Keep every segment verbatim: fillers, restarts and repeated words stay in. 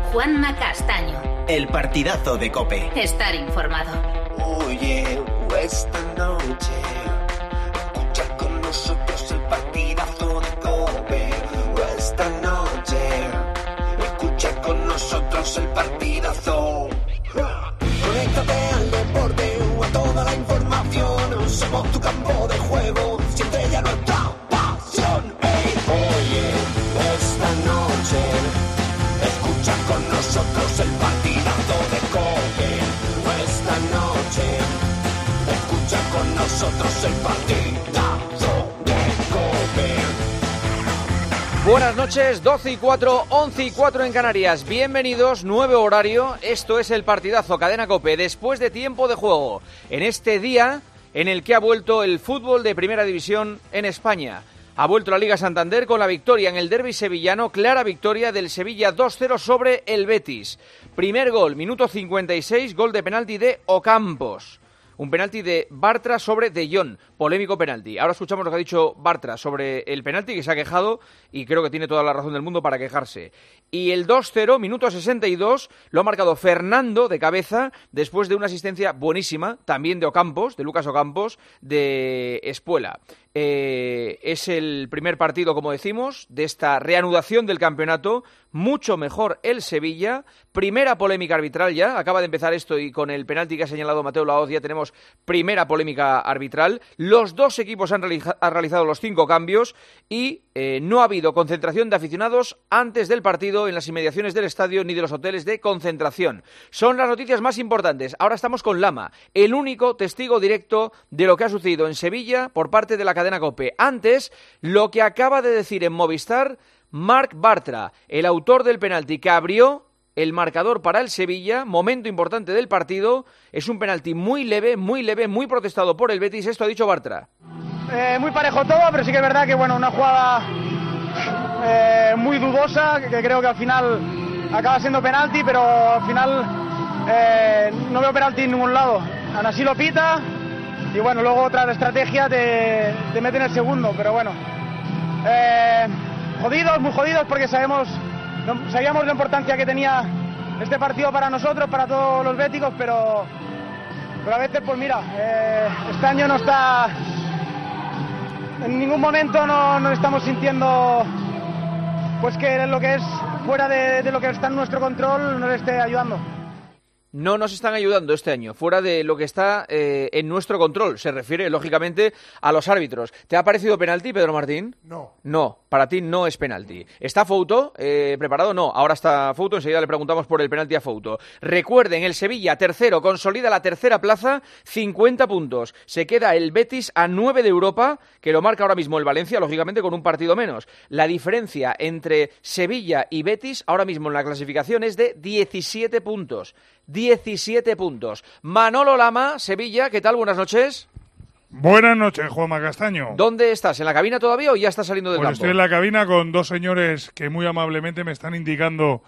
Juanma Castaño. El partidazo de COPE. Estar informado. Oye, esta noche escucha con nosotros el partidazo de COPE. Esta noche escucha con nosotros el partidazo. Conéctate al deporte o a toda la información. Somos tu campo de juego, siempre ya nuestra pasión. Hey, oye, esta noche escucha con nosotros el partidazo de COPE. Esta noche escucha con nosotros el partidazo de COPE. Buenas noches, doce y cuatro, once y cuatro en Canarias. Bienvenidos, nuevo horario. Esto es el partidazo Cadena COPE después de tiempo de juego. En este día en el que ha vuelto el fútbol de Primera División en España. Ha vuelto la Liga Santander con la victoria en el derbi sevillano, clara victoria del Sevilla dos cero sobre el Betis. Primer gol, minuto cincuenta y seis, gol de penalti de Ocampos. Un penalti de Bartra sobre De Jong, polémico penalti. Ahora escuchamos lo que ha dicho Bartra sobre el penalti, que se ha quejado y creo que tiene toda la razón del mundo para quejarse. Y el dos cero, minuto sesenta y dos, lo ha marcado Fernando de cabeza después de una asistencia buenísima, también de Ocampos, de Lucas Ocampos, de Espuela. Eh, es el primer partido, como decimos, de esta reanudación del campeonato. Mucho mejor el Sevilla. Primera polémica arbitral ya. Acaba de empezar esto y con el penalti que ha señalado Mateo Laoz ya tenemos primera polémica arbitral. Los dos equipos han, realiza- han realizado los cinco cambios y eh, no ha habido concentración de aficionados antes del partido en las inmediaciones del estadio ni de los hoteles de concentración. Son las noticias más importantes. Ahora estamos con Lama, el único testigo directo de lo que ha sucedido en Sevilla por parte de la cadena COPE. Antes, lo que acaba de decir en Movistar Marc Bartra, el autor del penalti que abrió el marcador para el Sevilla, momento importante del partido. Es un penalti muy leve, muy leve, muy protestado por el Betis. Esto ha dicho Bartra. Eh, muy parejo todo, pero sí que es verdad que bueno, una jugada eh, muy dudosa, que creo que al final acaba siendo penalti, pero al final eh, no veo penalti en ningún lado. Aún así lo pita y bueno, luego otra estrategia te, te mete en el segundo, pero bueno. Eh, jodidos, muy jodidos, porque sabemos, sabíamos la importancia que tenía este partido para nosotros, para todos los béticos, pero, pero a veces, pues mira, eh, este año no está, en ningún momento no nos estamos sintiendo, pues que lo que es fuera de, de lo que está en nuestro control nos esté ayudando. No nos están ayudando este año, fuera de lo que está eh, en nuestro control. Se refiere, lógicamente, a los árbitros. ¿Te ha parecido penalti, Pedro Martín? No. No, para ti no es penalti. ¿Está Fouto eh, preparado? No, ahora está Fouto, enseguida le preguntamos por el penalti a Fouto. Recuerden, el Sevilla, tercero, consolida la tercera plaza, cincuenta puntos. Se queda el Betis a nueve de Europa, que lo marca ahora mismo el Valencia, lógicamente con un partido menos. La diferencia entre Sevilla y Betis, ahora mismo en la clasificación, es de diecisiete puntos. diecisiete puntos. Manolo Lama, Sevilla, ¿qué tal? Buenas noches. Buenas noches, Juanma Castaño. ¿Dónde estás? ¿En la cabina todavía o ya estás saliendo del pues campo? Estoy en la cabina con dos señores que muy amablemente me están indicando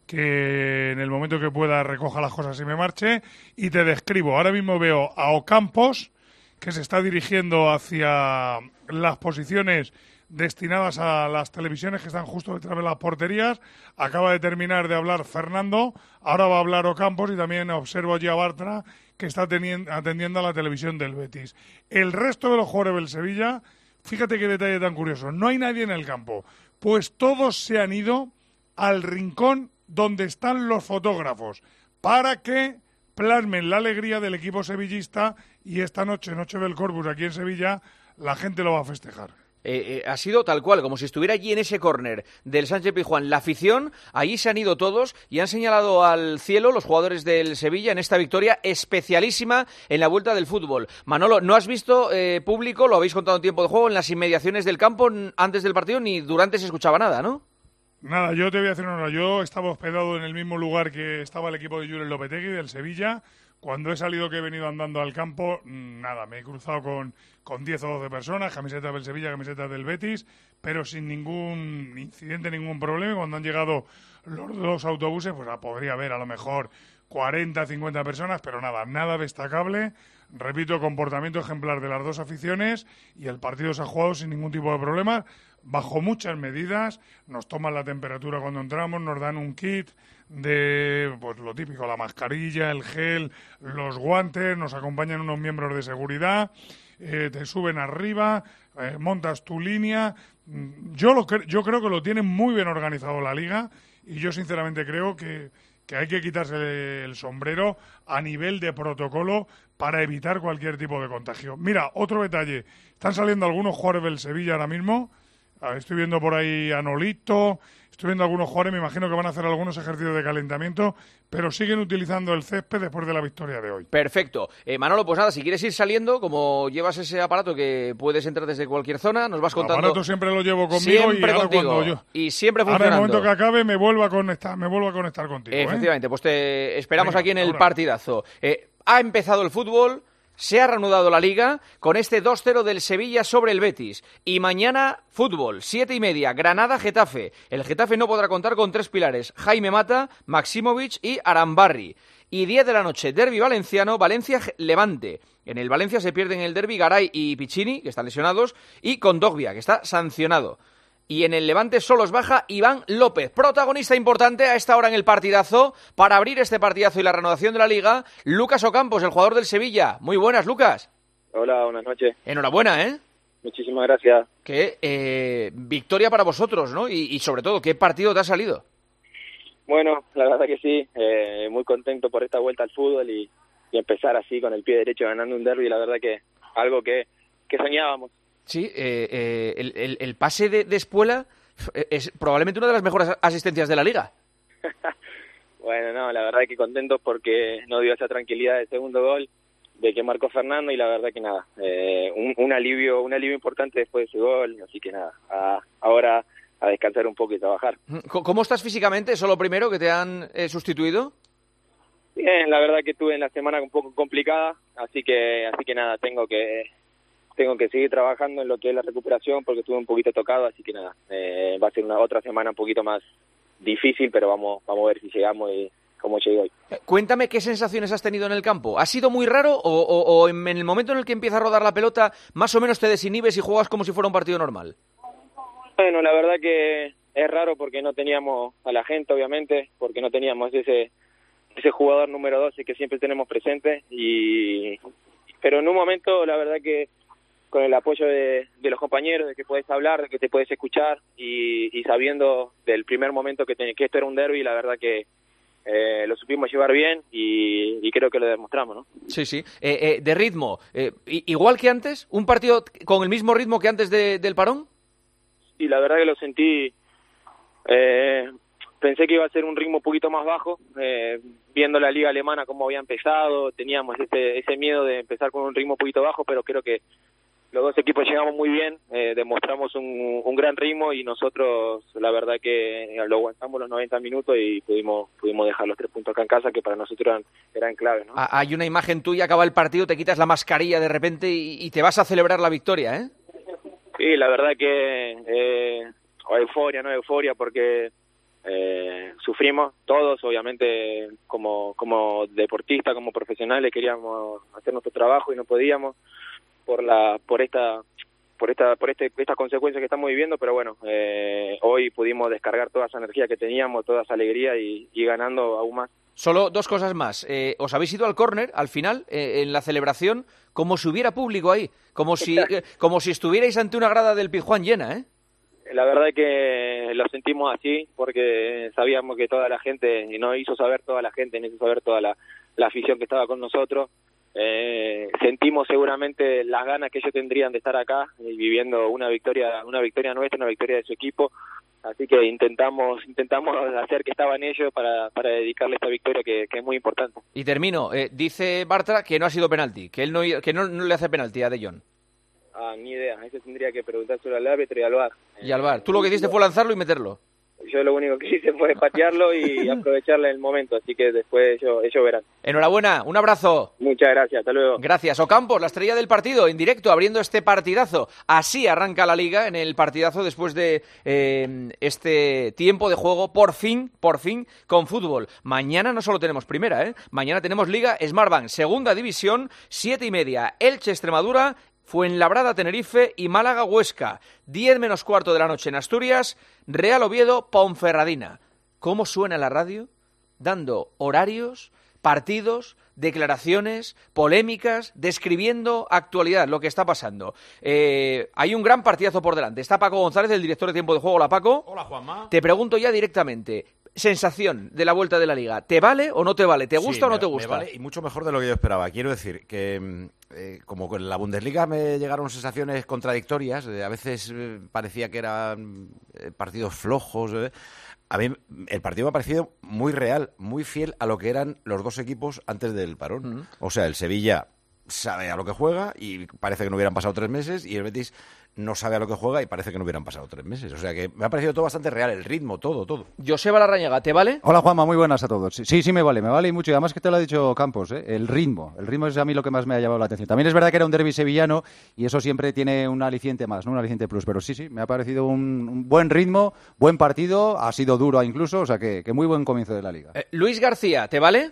que en el momento que pueda recoja las cosas y me marche. Y te describo. Ahora mismo veo a Ocampos, que se está dirigiendo hacia las posiciones destinadas a las televisiones que están justo detrás de las porterías. Acaba de terminar de hablar Fernando, ahora va a hablar Ocampos y también observo allí a Bartra, que está teniendo, atendiendo a la televisión del Betis. El resto de los jugadores del Sevilla, fíjate qué detalle tan curioso, no hay nadie en el campo, pues todos se han ido al rincón donde están los fotógrafos para que plasmen la alegría del equipo sevillista y esta noche, Noche del Corpus aquí en Sevilla, la gente lo va a festejar. Eh, eh, ha sido tal cual, como si estuviera allí en ese córner del Sánchez Pizjuán la afición, allí se han ido todos y han señalado al cielo los jugadores del Sevilla en esta victoria especialísima en la vuelta del fútbol. Manolo, ¿no has visto eh, público, lo habéis contado en tiempo de juego, en las inmediaciones del campo antes del partido, ni durante se escuchaba nada, ¿no? Nada, yo te voy a decir una cosa, yo estaba hospedado en el mismo lugar que estaba el equipo de Julen Lopetegui del Sevilla. Cuando he salido, que he venido andando al campo, nada, me he cruzado con, con diez o doce personas, camisetas del Sevilla, camisetas del Betis, pero sin ningún incidente, ningún problema. Cuando han llegado los dos autobuses, pues podría haber a lo mejor cuarenta, cincuenta personas, pero nada, nada destacable. Repito, comportamiento ejemplar de las dos aficiones y el partido se ha jugado sin ningún tipo de problema. bajo muchas medidas, nos toman la temperatura cuando entramos, nos dan un kit de pues lo típico, la mascarilla, el gel, los guantes, nos acompañan unos miembros de seguridad, eh, te suben arriba, eh, montas tu línea. Yo, lo cre- yo creo que lo tiene muy bien organizado la Liga y yo sinceramente creo que, que hay que quitarse el sombrero a nivel de protocolo para evitar cualquier tipo de contagio. Mira, otro detalle, están saliendo algunos jugadores del Sevilla ahora mismo. Estoy viendo por ahí a Nolito, estoy viendo algunos jugadores, me imagino que van a hacer algunos ejercicios de calentamiento, pero siguen utilizando el césped después de la victoria de hoy. Perfecto. Eh, Manolo, pues nada, si quieres ir saliendo, como llevas ese aparato que puedes entrar desde cualquier zona, nos vas contando. El aparato siempre lo llevo conmigo siempre y ahora contigo, cuando yo... Y siempre funcionando. Ahora en el momento que acabe me vuelvo a conectar, me vuelvo a conectar contigo. Efectivamente, ¿eh? pues te esperamos Venga, aquí en el ahora. partidazo. Eh, ha empezado el fútbol. Se ha reanudado la Liga con este dos cero del Sevilla sobre el Betis. Y mañana, fútbol, siete y media, Granada-Getafe. El Getafe no podrá contar con tres pilares, Jaime Mata, Maximovic y Arambarri. Y diez de la noche, derbi valenciano, Valencia-Levante. En el Valencia se pierden el derbi Garay y Piccini, que están lesionados, y Kondogbia, que está sancionado. Y en el Levante solo os baja Iván López, protagonista importante a esta hora en el partidazo, para abrir este partidazo y la reanudación de la Liga, Lucas Ocampos, el jugador del Sevilla. Muy buenas, Lucas. Hola, buenas noches. Enhorabuena, ¿eh? Muchísimas gracias. Qué eh, victoria para vosotros, ¿no? Y, y sobre todo, ¿qué partido te ha salido? Bueno, la verdad que sí, eh, muy contento por esta vuelta al fútbol y, y empezar así con el pie derecho ganando un derbi, la verdad que algo que, que soñábamos. Sí, eh, eh, el, el, el pase de, de Espuela es probablemente una de las mejores asistencias de la Liga. Bueno, no, la verdad que contento porque nos dio esa tranquilidad del segundo gol, de que marcó Fernando y la verdad que nada, eh, un, un alivio un alivio importante después de ese gol, así que nada, a, ahora a descansar un poco y trabajar. ¿Cómo estás físicamente? ¿Eso lo primero que te han eh, sustituido? Bien, la verdad que estuve en la semana un poco complicada, así que así que nada, tengo que tengo que seguir trabajando en lo que es la recuperación porque estuve un poquito tocado, así que nada, eh, va a ser una otra semana un poquito más difícil, pero vamos vamos a ver si llegamos y cómo llego hoy. Cuéntame qué sensaciones has tenido en el campo. ¿Ha sido muy raro o, o, o en el momento en el que empieza a rodar la pelota más o menos te desinhibes y juegas como si fuera un partido normal? Bueno, la verdad que es raro porque no teníamos a la gente, obviamente, porque no teníamos ese ese jugador número doce que siempre tenemos presente, y pero en un momento la verdad que con el apoyo de, de los compañeros, de que puedes hablar, de que te puedes escuchar y, y sabiendo del primer momento que, te, que esto era un derbi, la verdad que eh, lo supimos llevar bien y, y creo que lo demostramos, ¿no? Sí, sí. Eh, eh, de ritmo, eh, igual que antes, un partido con el mismo ritmo que antes de, del parón. Y la verdad que lo sentí, eh, pensé que iba a ser un ritmo un poquito más bajo, eh, viendo la liga alemana cómo había empezado, teníamos ese, ese miedo de empezar con un ritmo un poquito bajo, pero creo que los dos equipos llegamos muy bien, eh, demostramos un, un gran ritmo y nosotros la verdad que lo aguantamos los noventa minutos y pudimos pudimos dejar los tres puntos acá en casa que para nosotros eran, eran clave, ¿no? Hay una imagen tuya, acaba el partido, te quitas la mascarilla de repente y, y te vas a celebrar la victoria, ¿eh? Sí, la verdad que eh, euforia, no euforia, porque eh, sufrimos todos, obviamente, como como deportistas, como profesionales, queríamos hacer nuestro trabajo y no podíamos por la por esta por esta por este estas consecuencias que estamos viviendo, pero bueno, eh, hoy pudimos descargar toda esa energía que teníamos, toda esa alegría y, y ganando aún más. Solo dos cosas más. Eh, os habéis ido al córner al final, eh, en la celebración, como si hubiera público ahí, como si eh, como si estuvierais ante una grada del Pizjuán llena, ¿eh? La verdad que lo sentimos así porque sabíamos que toda la gente, y nos hizo saber toda la gente, nos hizo saber toda la, la afición que estaba con nosotros. Eh, sentimos seguramente las ganas que ellos tendrían de estar acá y viviendo una victoria una victoria nuestra, una victoria de su equipo, así que intentamos intentamos hacer que estaban ellos para, para dedicarle esta victoria que, que es muy importante. Y termino, eh, dice Bartra que no ha sido penalti, que él no que no, no le hace penalti a De Jong. Ah, ni idea, eso tendría que preguntárselo al árbitro y al V A R. Y al V A R, tú lo que hiciste fue lanzarlo y meterlo. Yo lo único que hice fue patearlo y aprovecharle el momento, así que después ellos, ellos verán. Enhorabuena, un abrazo. Muchas gracias, hasta luego. Gracias. Ocampos, la estrella del partido, en directo, abriendo este partidazo. Así arranca la Liga en el partidazo después de eh, este tiempo de juego, por fin, por fin, con fútbol. Mañana no solo tenemos primera, ¿eh? Mañana tenemos Liga Smartbank, segunda división, siete y media, Elche Extremadura, Fuenlabrada-Tenerife y Málaga-Huesca. diez menos cuarto de la noche en Asturias, Real Oviedo-Ponferradina. ¿Cómo suena la radio? Dando horarios, partidos, declaraciones, polémicas, describiendo actualidad, lo que está pasando. Eh, hay un gran partidazo por delante. Está Paco González, el director de Tiempo de Juego. Hola, Paco. Hola, Juanma. Te pregunto ya directamente, sensación de la vuelta de la Liga. ¿Te vale o no te vale? ¿Te gusta sí, o no me, te gusta? Me vale, y mucho mejor de lo que yo esperaba. Quiero decir que eh, como con la Bundesliga me llegaron sensaciones contradictorias. Eh, a veces eh, parecía que eran eh, partidos flojos. Eh. A mí el partido me ha parecido muy real, muy fiel a lo que eran los dos equipos antes del parón. Mm. O sea, el Sevilla sabe a lo que juega y parece que no hubieran pasado tres meses, y el Betis no sabe a lo que juega y parece que no hubieran pasado tres meses. O sea que me ha parecido todo bastante real, el ritmo, todo, todo. Joseba Larrañaga, ¿te vale? Hola, Juanma, muy buenas a todos. Sí, sí me vale, me vale y mucho. Y además que te lo ha dicho Campos, ¿eh? El ritmo. El ritmo es a mí lo que más me ha llamado la atención. También es verdad que era un derbi sevillano y eso siempre tiene un aliciente más, ¿no? Un aliciente plus. Pero sí, sí, me ha parecido un, un buen ritmo, buen partido, ha sido duro incluso, o sea que, que muy buen comienzo de la Liga. Eh, Luis García, ¿te vale?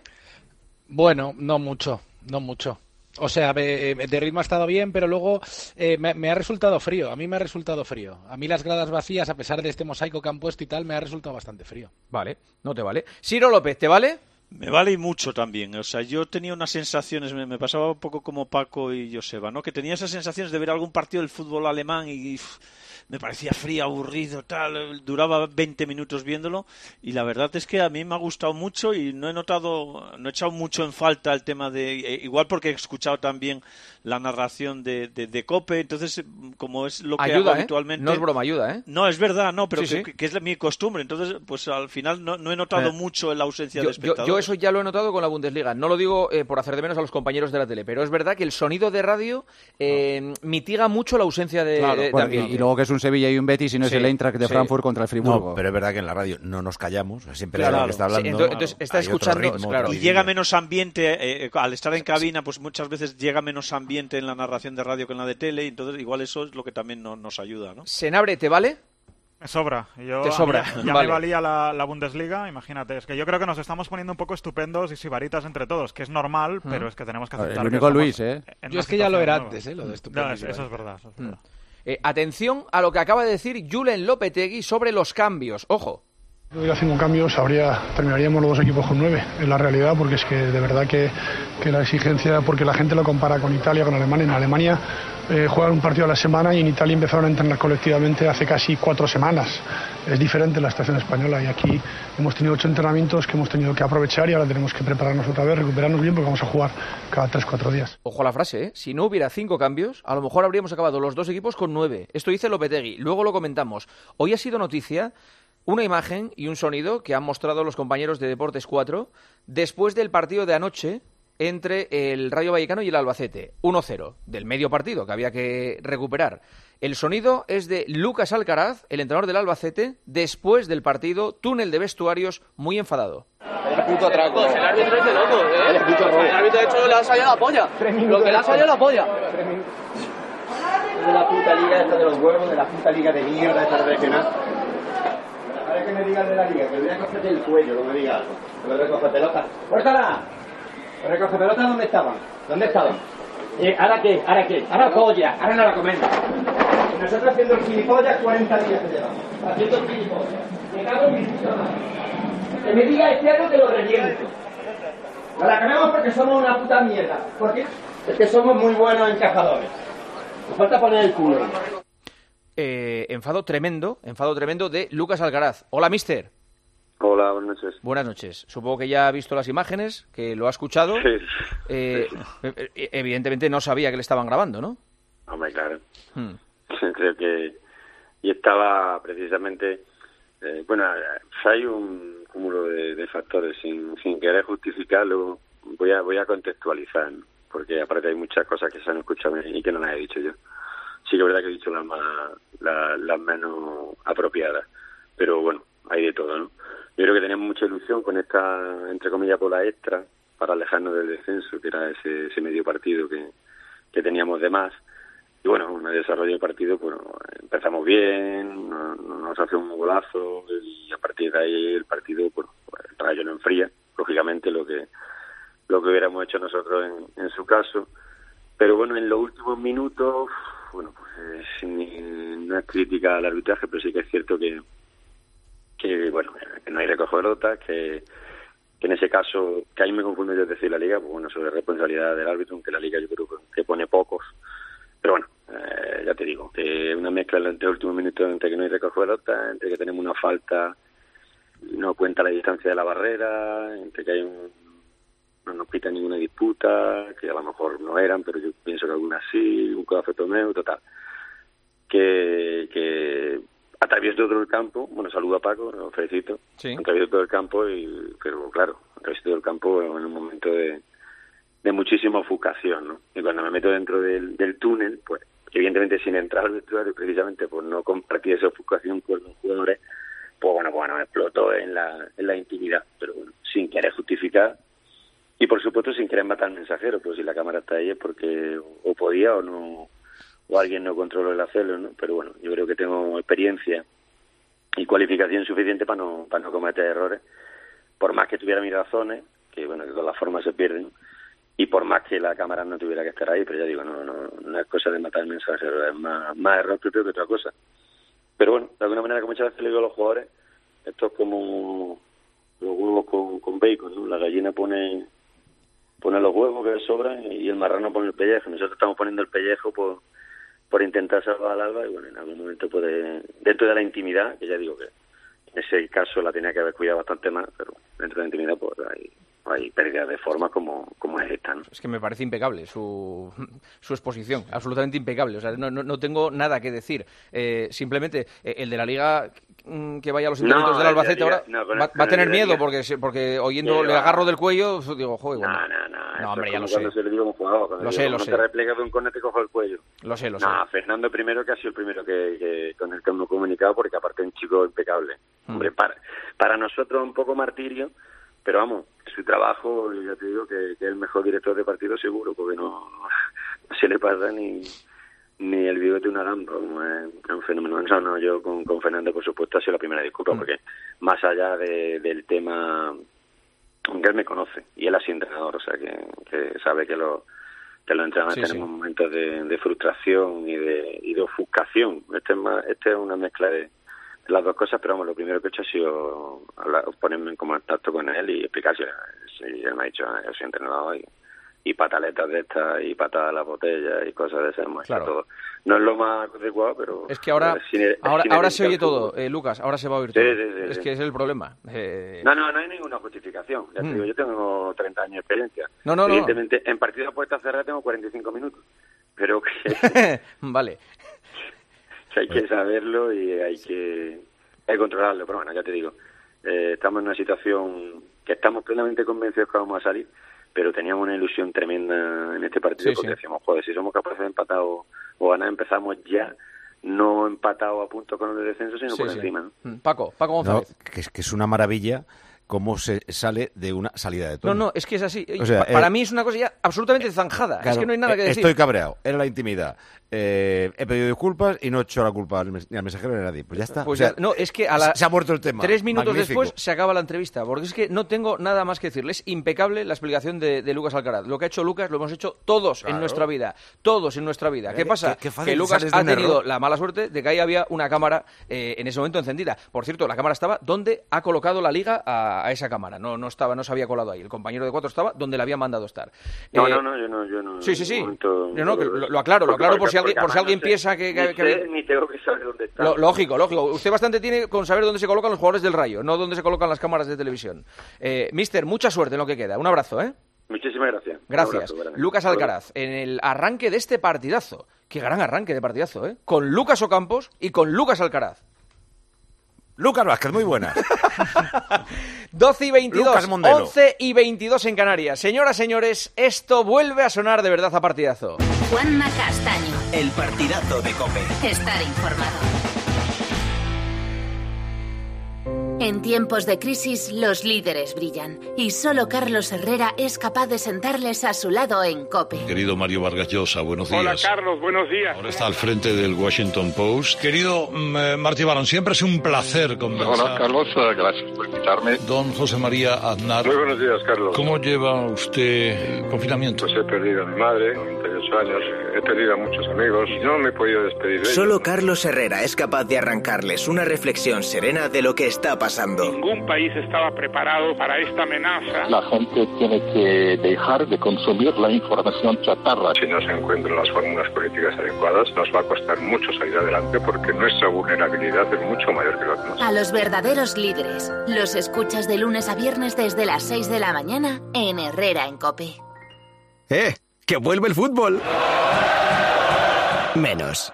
Bueno, no mucho, no mucho. O sea, de ritmo ha estado bien, pero luego eh, me, me ha resultado frío. A mí me ha resultado frío. A mí las gradas vacías, a pesar de este mosaico que han puesto y tal, me ha resultado bastante frío. Vale, no te vale. Ciro López, ¿te vale? Me vale y mucho también. O sea, yo tenía unas sensaciones, me, me pasaba un poco como Paco y Joseba, ¿no? Que tenía esas sensaciones de ver algún partido del fútbol alemán y... Uf, me parecía frío, aburrido, tal, duraba veinte minutos viéndolo y la verdad es que a mí me ha gustado mucho y no he notado, no he echado mucho en falta el tema de, eh, igual porque he escuchado también la narración de, de, de COPE, entonces como es lo que ayuda, hago ¿eh? habitualmente... No es broma, ayuda, ¿eh? No, es verdad, no, pero sí, que, sí. que es mi costumbre, entonces pues al final no, no he notado eh, mucho en la ausencia yo, de espectadores. Yo, yo eso ya lo he notado con la Bundesliga, no lo digo eh, por hacer de menos a los compañeros de la tele, pero es verdad que el sonido de radio eh, no. mitiga mucho la ausencia de... Claro, de, bueno, de y, y luego que es un Sevilla y un Betis y no sí, es el Eintracht de sí. Frankfurt contra el Friburgo. No, pero es verdad que en la radio no nos callamos, siempre claro, es lo que está hablando. Sí, entonces, entonces está hay escuchando... ritmo, claro. Y llega menos ambiente, eh, al estar en cabina, pues muchas veces llega menos ambiente en la narración de radio que en la de tele, y entonces igual eso es lo que también no, nos ayuda, ¿no? Senabre, ¿te vale? Me sobra. Yo, Te sobra. Ya, ya vale. me valía la, la Bundesliga, imagínate. Es que yo creo que nos estamos poniendo un poco estupendos y sibaritas entre todos, que es normal, ¿Mm? pero es que tenemos que aceptar. El único Luis, ¿eh? Yo es que ya lo era nueva. antes, ¿eh? Lo de estupendo. No, eso, eso es verdad. Eso es verdad. ¿Mm? Eh, atención a lo que acaba de decir Julen Lopetegui sobre los cambios. Ojo. Si hubiera cinco cambios, habría, terminaríamos los dos equipos con nueve, en la realidad, porque es que de verdad que, que la exigencia, porque la gente lo compara con Italia, con Alemania. En Alemania eh, juegan un partido a la semana y en Italia empezaron a entrenar colectivamente hace casi cuatro semanas. Es diferente la estación española y aquí hemos tenido ocho entrenamientos que hemos tenido que aprovechar y ahora tenemos que prepararnos otra vez, recuperarnos bien, porque vamos a jugar cada tres, cuatro días. Ojo a la frase, ¿eh? Si no hubiera cinco cambios, a lo mejor habríamos acabado los dos equipos con nueve. Esto dice Lopetegui, luego lo comentamos. Hoy ha sido noticia una imagen y un sonido que han mostrado los compañeros de Deportes cuatro después del partido de anoche entre el Rayo Vallecano y el Albacete. uno cero del medio partido que había que recuperar. El sonido es de Lucas Alcaraz, el entrenador del Albacete, después del partido, túnel de vestuarios, muy enfadado. El puto atraco. El árbitro es de loco, ¿eh? El puto robo. El árbitro de hecho le ha salido la polla. Lo que le ha salido la polla. De la puta liga esta de los huevos, de la puta liga de mierda esta regional. Ahora que me digas de la liga, que voy a cogerte el cuello, no me digas algo. Que me recoge pelota. ¡Córtala! ¿Me recoge pelota dónde estaban? ¿Dónde estaban? Eh, ¿Ahora qué? ¿Ahora qué? Ahora polla, ahora no la comemos. Y nosotros haciendo el gilipollas cuarenta días que llevamos. Haciendo el gilipollas. Me cago en mi puta madre. Que me diga este año que lo reviento. No la comemos porque somos una puta mierda. ¿Por qué? Es que somos muy buenos encajadores. Nos falta poner el culo. Eh, enfado tremendo, enfado tremendo de Lucas Alcaraz. Hola, mister. Hola, buenas noches. Buenas noches. Supongo que ya ha visto las imágenes, que lo ha escuchado. Sí. Eh, sí. Evidentemente no sabía que le estaban grabando, ¿no? Hombre, claro. Hmm. Creo que... Y estaba precisamente... Eh, bueno, hay un cúmulo de, de factores. Sin, sin querer justificarlo, voy a, voy a contextualizar, ¿no? Porque aparte hay muchas cosas que se han escuchado y que no las he dicho yo. Sí que es verdad que he dicho las más, las, las menos apropiadas, pero bueno, hay de todo, ¿no? Yo creo que teníamos mucha ilusión con esta, entre comillas, bola extra para alejarnos del descenso, que era ese, ese medio partido que, que teníamos de más. Y bueno, en el desarrollo del partido, pues empezamos bien, nos, nos hace un golazo y a partir de ahí el partido, pues, el Rayo no enfría, lógicamente lo que lo que hubiéramos hecho nosotros en, en su caso. Pero bueno, en los últimos minutos, bueno, pues eh, sin, no es crítica al arbitraje, pero sí que es cierto que, que bueno, que no hay recojo de pelotas, que, que en ese caso, que ahí me confundo yo decir la Liga, pues bueno, sobre responsabilidad del árbitro, aunque la Liga yo creo que pone pocos. Pero bueno, eh, ya te digo, que una mezcla entre los últimos minutos entre que no hay recojo de pelotas, entre que tenemos una falta, no cuenta la distancia de la barrera, entre que hay un, no nos pita ninguna disputa, que a lo mejor no eran, pero yo pienso que algunas sí, un codazo de torneo, total. Que, que atravieso todo el campo, bueno, saludo a Paco, lo felicito, sí. Atravieso todo el campo, y pero claro, atravieso todo el campo en un momento de, de muchísima ofuscación, ¿no? Y cuando me meto dentro del, del túnel, pues evidentemente sin entrar al vestuario, precisamente por no compartir esa ofuscación con los jugadores, pues bueno, pues bueno, me explotó en la, en la intimidad, pero bueno, sin querer justificar. Y por supuesto sin querer matar al mensajero, pues si la cámara está ahí es porque o podía o no, o alguien no controló el hacerlo, ¿no? Pero bueno, yo creo que tengo experiencia y cualificación suficiente para no para no cometer errores, por más que tuviera mis razones, que bueno, que con las formas se pierden, y por más que la cámara no tuviera que estar ahí, pero ya digo, no no no es cosa de matar al mensajero, es más, más error propio que otra cosa. Pero bueno, de alguna manera, como muchas veces le digo a los jugadores, esto es como los huevos con, con bacon, ¿no? La gallina pone... pone los huevos que sobran y el marrano pone el pellejo. Nosotros estamos poniendo el pellejo por por intentar salvar al Alba y bueno, en algún momento puede, dentro de la intimidad, que ya digo que en ese caso la tenía que haber cuidado bastante más, pero dentro de la intimidad pues hay, hay pérdidas de forma como, como es esta, ¿no? Es que me parece impecable su, su exposición, absolutamente impecable. O sea, no, no, no tengo nada que decir. Eh, simplemente, eh, el de la Liga que vaya a los entrenamientos no, del Albacete ahora no, va, va a tener miedo porque porque oyendo le agarro del cuello, digo, joder, bueno. No, no, no. No, hombre, ya lo sé. Cuando se le digo a un jugador, cuando lo sé, lo sé. te replegas de un córner te cojo el cuello. Lo sé, lo no, sé. No, Fernando primero, que ha sido el primero que, que con el que hemos comunicado, porque aparte es un chico impecable. Mm. Hombre, para, para nosotros un poco martirio, pero vamos, su trabajo, ya te digo que, que es el mejor director de partido seguro, porque no, no se le pasa ni ni el bigote una gamba, como es un fenómeno. No, no, yo con, con Fernando, por supuesto, ha sido la primera disculpa, mm. porque más allá de, del tema, aunque él me conoce, y él ha sido entrenador, o sea, que, que sabe que, lo, que los entrenadores sí, tenemos sí. momentos de, de frustración y de, y de ofuscación. Este es, más, este es una mezcla de, de las dos cosas, pero vamos, lo primero que he hecho ha sicho hablar, ponerme en contacto con él y explicarse. Si él me ha dicho, yo soy entrenador y... y pataletas de estas y patadas a la botella y cosas de esas, claro. Todo. No es lo más adecuado, pero... Es que ahora cine, ahora, ahora se oye todo, eh, Lucas, ahora se va a oír sí, todo. Sí, sí, es sí. que es el problema. Eh... No, no, no hay ninguna justificación. Ya mm. te digo, yo tengo treinta años de experiencia. No, no, Evidentemente, no. en partido a puerta cerrada tengo cuarenta y cinco minutos. Pero que... vale. Que hay que saberlo y hay que, hay que controlarlo. Pero bueno, ya te digo, eh, estamos en una situación que estamos plenamente convencidos que vamos a salir, pero teníamos una ilusión tremenda en este partido sí, porque sí. decíamos, joder, si somos capaces de empatar o, o ganar, empezamos ya, no empatados a punto con el descenso, sino sí, por sí. encima. ¿No? Paco, Paco González. No, que, es, que es una maravilla cómo se sale de una salida de tono. No, no, es que es así. O sea, para eh, mí es una cosa ya absolutamente zanjada. Claro, es que no hay nada que decir. Estoy cabreado, era la intimidad. Eh, he pedido disculpas y no he hecho la culpa ni al mensajero ni a nadie. Pues ya está. Pues o sea, ya, no, es que a la, se ha muerto el tema. Tres minutos Magnífico. después se acaba la entrevista, porque es que no tengo nada más que decirle. Es impecable la explicación de, de Lucas Alcaraz. Lo que ha hecho Lucas lo hemos hecho todos claro. en nuestra vida. Todos en nuestra vida. ¿Qué Eh, pasa? Qué, qué que Lucas ha tenido error. la mala suerte de que ahí había una cámara eh, en ese momento encendida. Por cierto, la cámara estaba donde ha colocado la Liga a, a esa cámara. No, no estaba, no se había colado ahí. El compañero de cuatro estaba donde le había mandado estar. No, eh, no, no, yo no, yo no. Sí, sí, sí. Momento, yo no, que lo, lo aclaro, lo aclaro por si alguien, por si alguien piensa que, que, ni, que, sé, que... ni tengo que saber dónde está. Lo, lógico, lógico. Usted bastante tiene con saber dónde se colocan los jugadores del Rayo, no dónde se colocan las cámaras de televisión. Eh, Mister, mucha suerte en lo que queda. Un abrazo, ¿eh? Muchísimas gracias. Gracias. Un abrazo, Lucas Alcaraz, en el arranque de este partidazo. Qué gran arranque de partidazo, ¿eh? Con Lucas Ocampos y con Lucas Alcaraz. Lucas Vázquez, muy buena. doce y veintidós, once y veintidós en Canarias. Señoras, señores, esto vuelve a sonar de verdad a partidazo. Juanma Castaño. El partidazo de COPE. Estar informado. En tiempos de crisis, los líderes brillan. Y solo Carlos Herrera es capaz de sentarles a su lado en COPE. Querido Mario Vargas Llosa, buenos días. Hola, Carlos, buenos días. Ahora está al frente del Washington Post. Querido mm, Martí Barón, siempre es un placer conversar. Hola, Carlos, gracias por invitarme. Don José María Aznar. Muy buenos días, Carlos. ¿Cómo lleva usted el confinamiento? Pues he perdido a mi madre, noventa y ocho años, he perdido a muchos amigos y no me he podido despedir de ellos. Solo Carlos Herrera es capaz de arrancarles una reflexión serena de lo que está pasando. Ningún país estaba preparado para esta amenaza. La gente tiene que dejar de consumir la información chatarra. Si no se encuentran las fórmulas políticas adecuadas, nos va a costar mucho salir adelante porque nuestra vulnerabilidad es mucho mayor que la demás. A los verdaderos líderes, los escuchas de lunes a viernes desde las seis de la mañana en Herrera en COPE. ¡Eh! ¡Que vuelve el fútbol! Menos.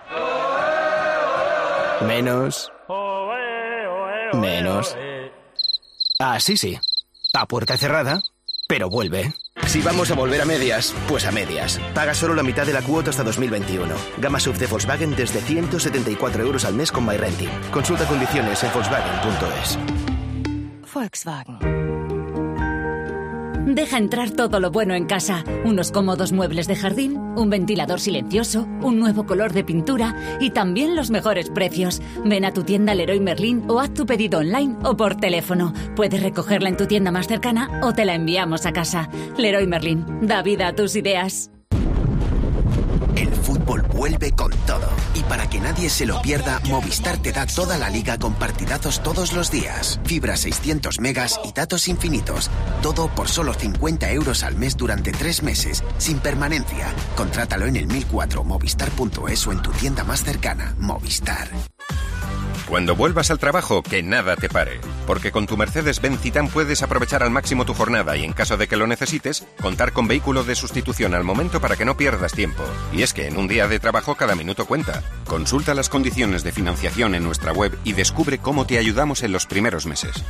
Menos. Menos. Ah, sí, sí. A puerta cerrada, pero vuelve. Si vamos a volver a medias, pues a medias. Paga solo la mitad de la cuota hasta dos mil veintiuno. Gama S U V de Volkswagen desde ciento setenta y cuatro euros al mes con MyRenting. Consulta condiciones en Volkswagen punto es. Volkswagen. Deja entrar todo lo bueno en casa. Unos cómodos muebles de jardín, un ventilador silencioso, un nuevo color de pintura y también los mejores precios. Ven a tu tienda Leroy Merlin o haz tu pedido online o por teléfono. Puedes recogerla en tu tienda más cercana o te la enviamos a casa. Leroy Merlin, da vida a tus ideas. El fútbol vuelve con todo. Y para que nadie se lo pierda, Movistar te da toda la liga con partidazos todos los días. Fibra seiscientos megas y datos infinitos. Todo por solo cincuenta euros al mes durante tres meses, sin permanencia. Contrátalo en el mil cuatro, movistar punto es o en tu tienda más cercana. Movistar. Cuando vuelvas al trabajo, que nada te pare. Porque con tu Mercedes-Benz Citan puedes aprovechar al máximo tu jornada y en caso de que lo necesites, contar con vehículo de sustitución al momento para que no pierdas tiempo. Y es que en un día de trabajo cada minuto cuenta. Consulta las condiciones de financiación en nuestra web y descubre cómo te ayudamos en los primeros meses.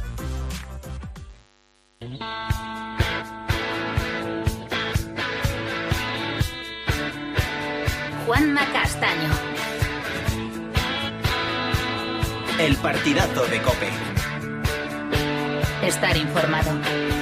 Juanma Castaño. El partidazo de COPE. Estar informado.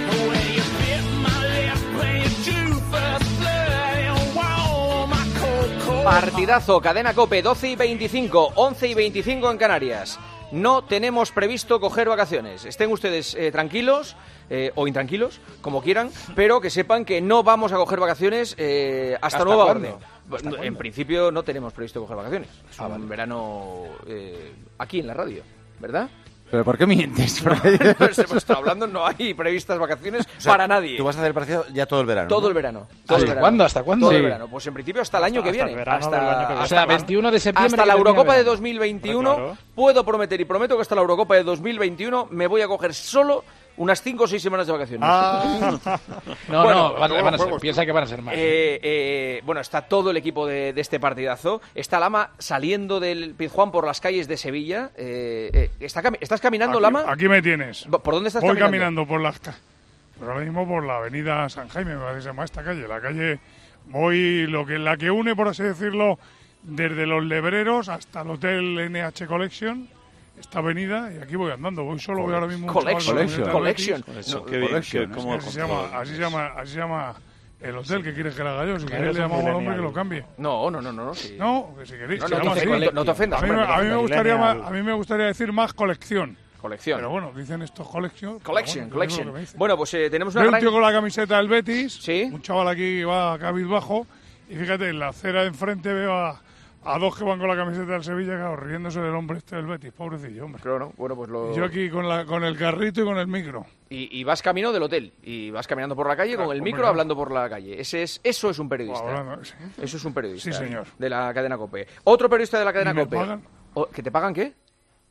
Partidazo, cadena COPE, doce y veinticinco, once y veinticinco en Canarias. No tenemos previsto coger vacaciones. Estén ustedes eh, tranquilos eh, o intranquilos, como quieran, pero que sepan que no vamos a coger vacaciones eh, hasta, ¿Hasta nueva cuándo? orden. ¿Hasta En cuándo? principio no tenemos previsto coger vacaciones. Es Ah, un vale. verano eh, aquí en la radio, ¿verdad? ¿Pero por qué mientes? Pues hemos estado hablando, no hay previstas vacaciones O sea, para nadie. Tú vas a hacer el partido ya todo el verano. Todo ¿no? el verano. Todo el ¿Hasta verano. cuándo? ¿Hasta cuándo? Todo el Sí. verano. Pues en principio hasta el año que Hasta viene. el verano hasta, del año que viene. O sea, hasta- veintiuno de septiembre. hasta que la termina Eurocopa de verano. dos mil veintiuno Claro. puedo prometer y prometo que hasta la Eurocopa de dos mil veintiuno me voy a coger solo unas cinco o seis semanas de vacaciones. No, Bueno, no, van, luego van a ser, juegos. piensa que van a ser más. Eh, eh, bueno, está todo el equipo de, de este partidazo. Está Lama saliendo del Pizjuán por las calles de Sevilla. Eh, eh, está cami- ¿Estás caminando, Aquí, Lama? aquí me tienes. ¿Por dónde estás Voy caminando? caminando por las ca- pero ahora mismo por la avenida San Jaime, me parece que se llama esta calle. La calle, voy, lo que la que une, por así decirlo, desde los Lebreros hasta el Hotel N H Collection, esta avenida, y aquí voy andando. Voy solo, voy ahora mismo un Collection, chaval con la Collection, camiseta del Collection. Betis. No, Qué bien, Collection, qué- ¿eh? cómo- así, se llama, así, se llama, así se llama el hotel. que quieres que le haga yo? Si Eres queréis le un llamamos al hombre que millennial. lo cambie. No, no, no, no. no, sí. No, que si queréis. No, se no, llama te así. ofendas, no te ofendas, A mí, hombre, me- no te a mí me ofendas. gustaría Millennial. más, a mí me gustaría decir más colección. Colección. Pero bueno, dicen estos colección. Collection, pero bueno, collection. es lo que me dicen. Bueno, pues eh, tenemos una Veo un gran... tío con la camiseta del Betis, ¿Sí? un chaval aquí que va cabizbajo, y fíjate, en la acera de enfrente veo a, a dos que van con la camiseta del Sevilla, claro, riéndose del hombre este del Betis, pobrecillo, hombre. Claro, ¿no? Bueno, pues lo... Y yo aquí con, la, con el carrito y con el micro. Y, y vas camino del hotel, y vas caminando por la calle Claro, con el hombre, micro claro. hablando por la calle. Ese es, eso es un periodista. Wow, hablando, sí. Eso es un periodista. Sí, señor. De la cadena COPE. Otro periodista de la cadena ¿Y me COPE. pagan? O- ¿Que te pagan qué?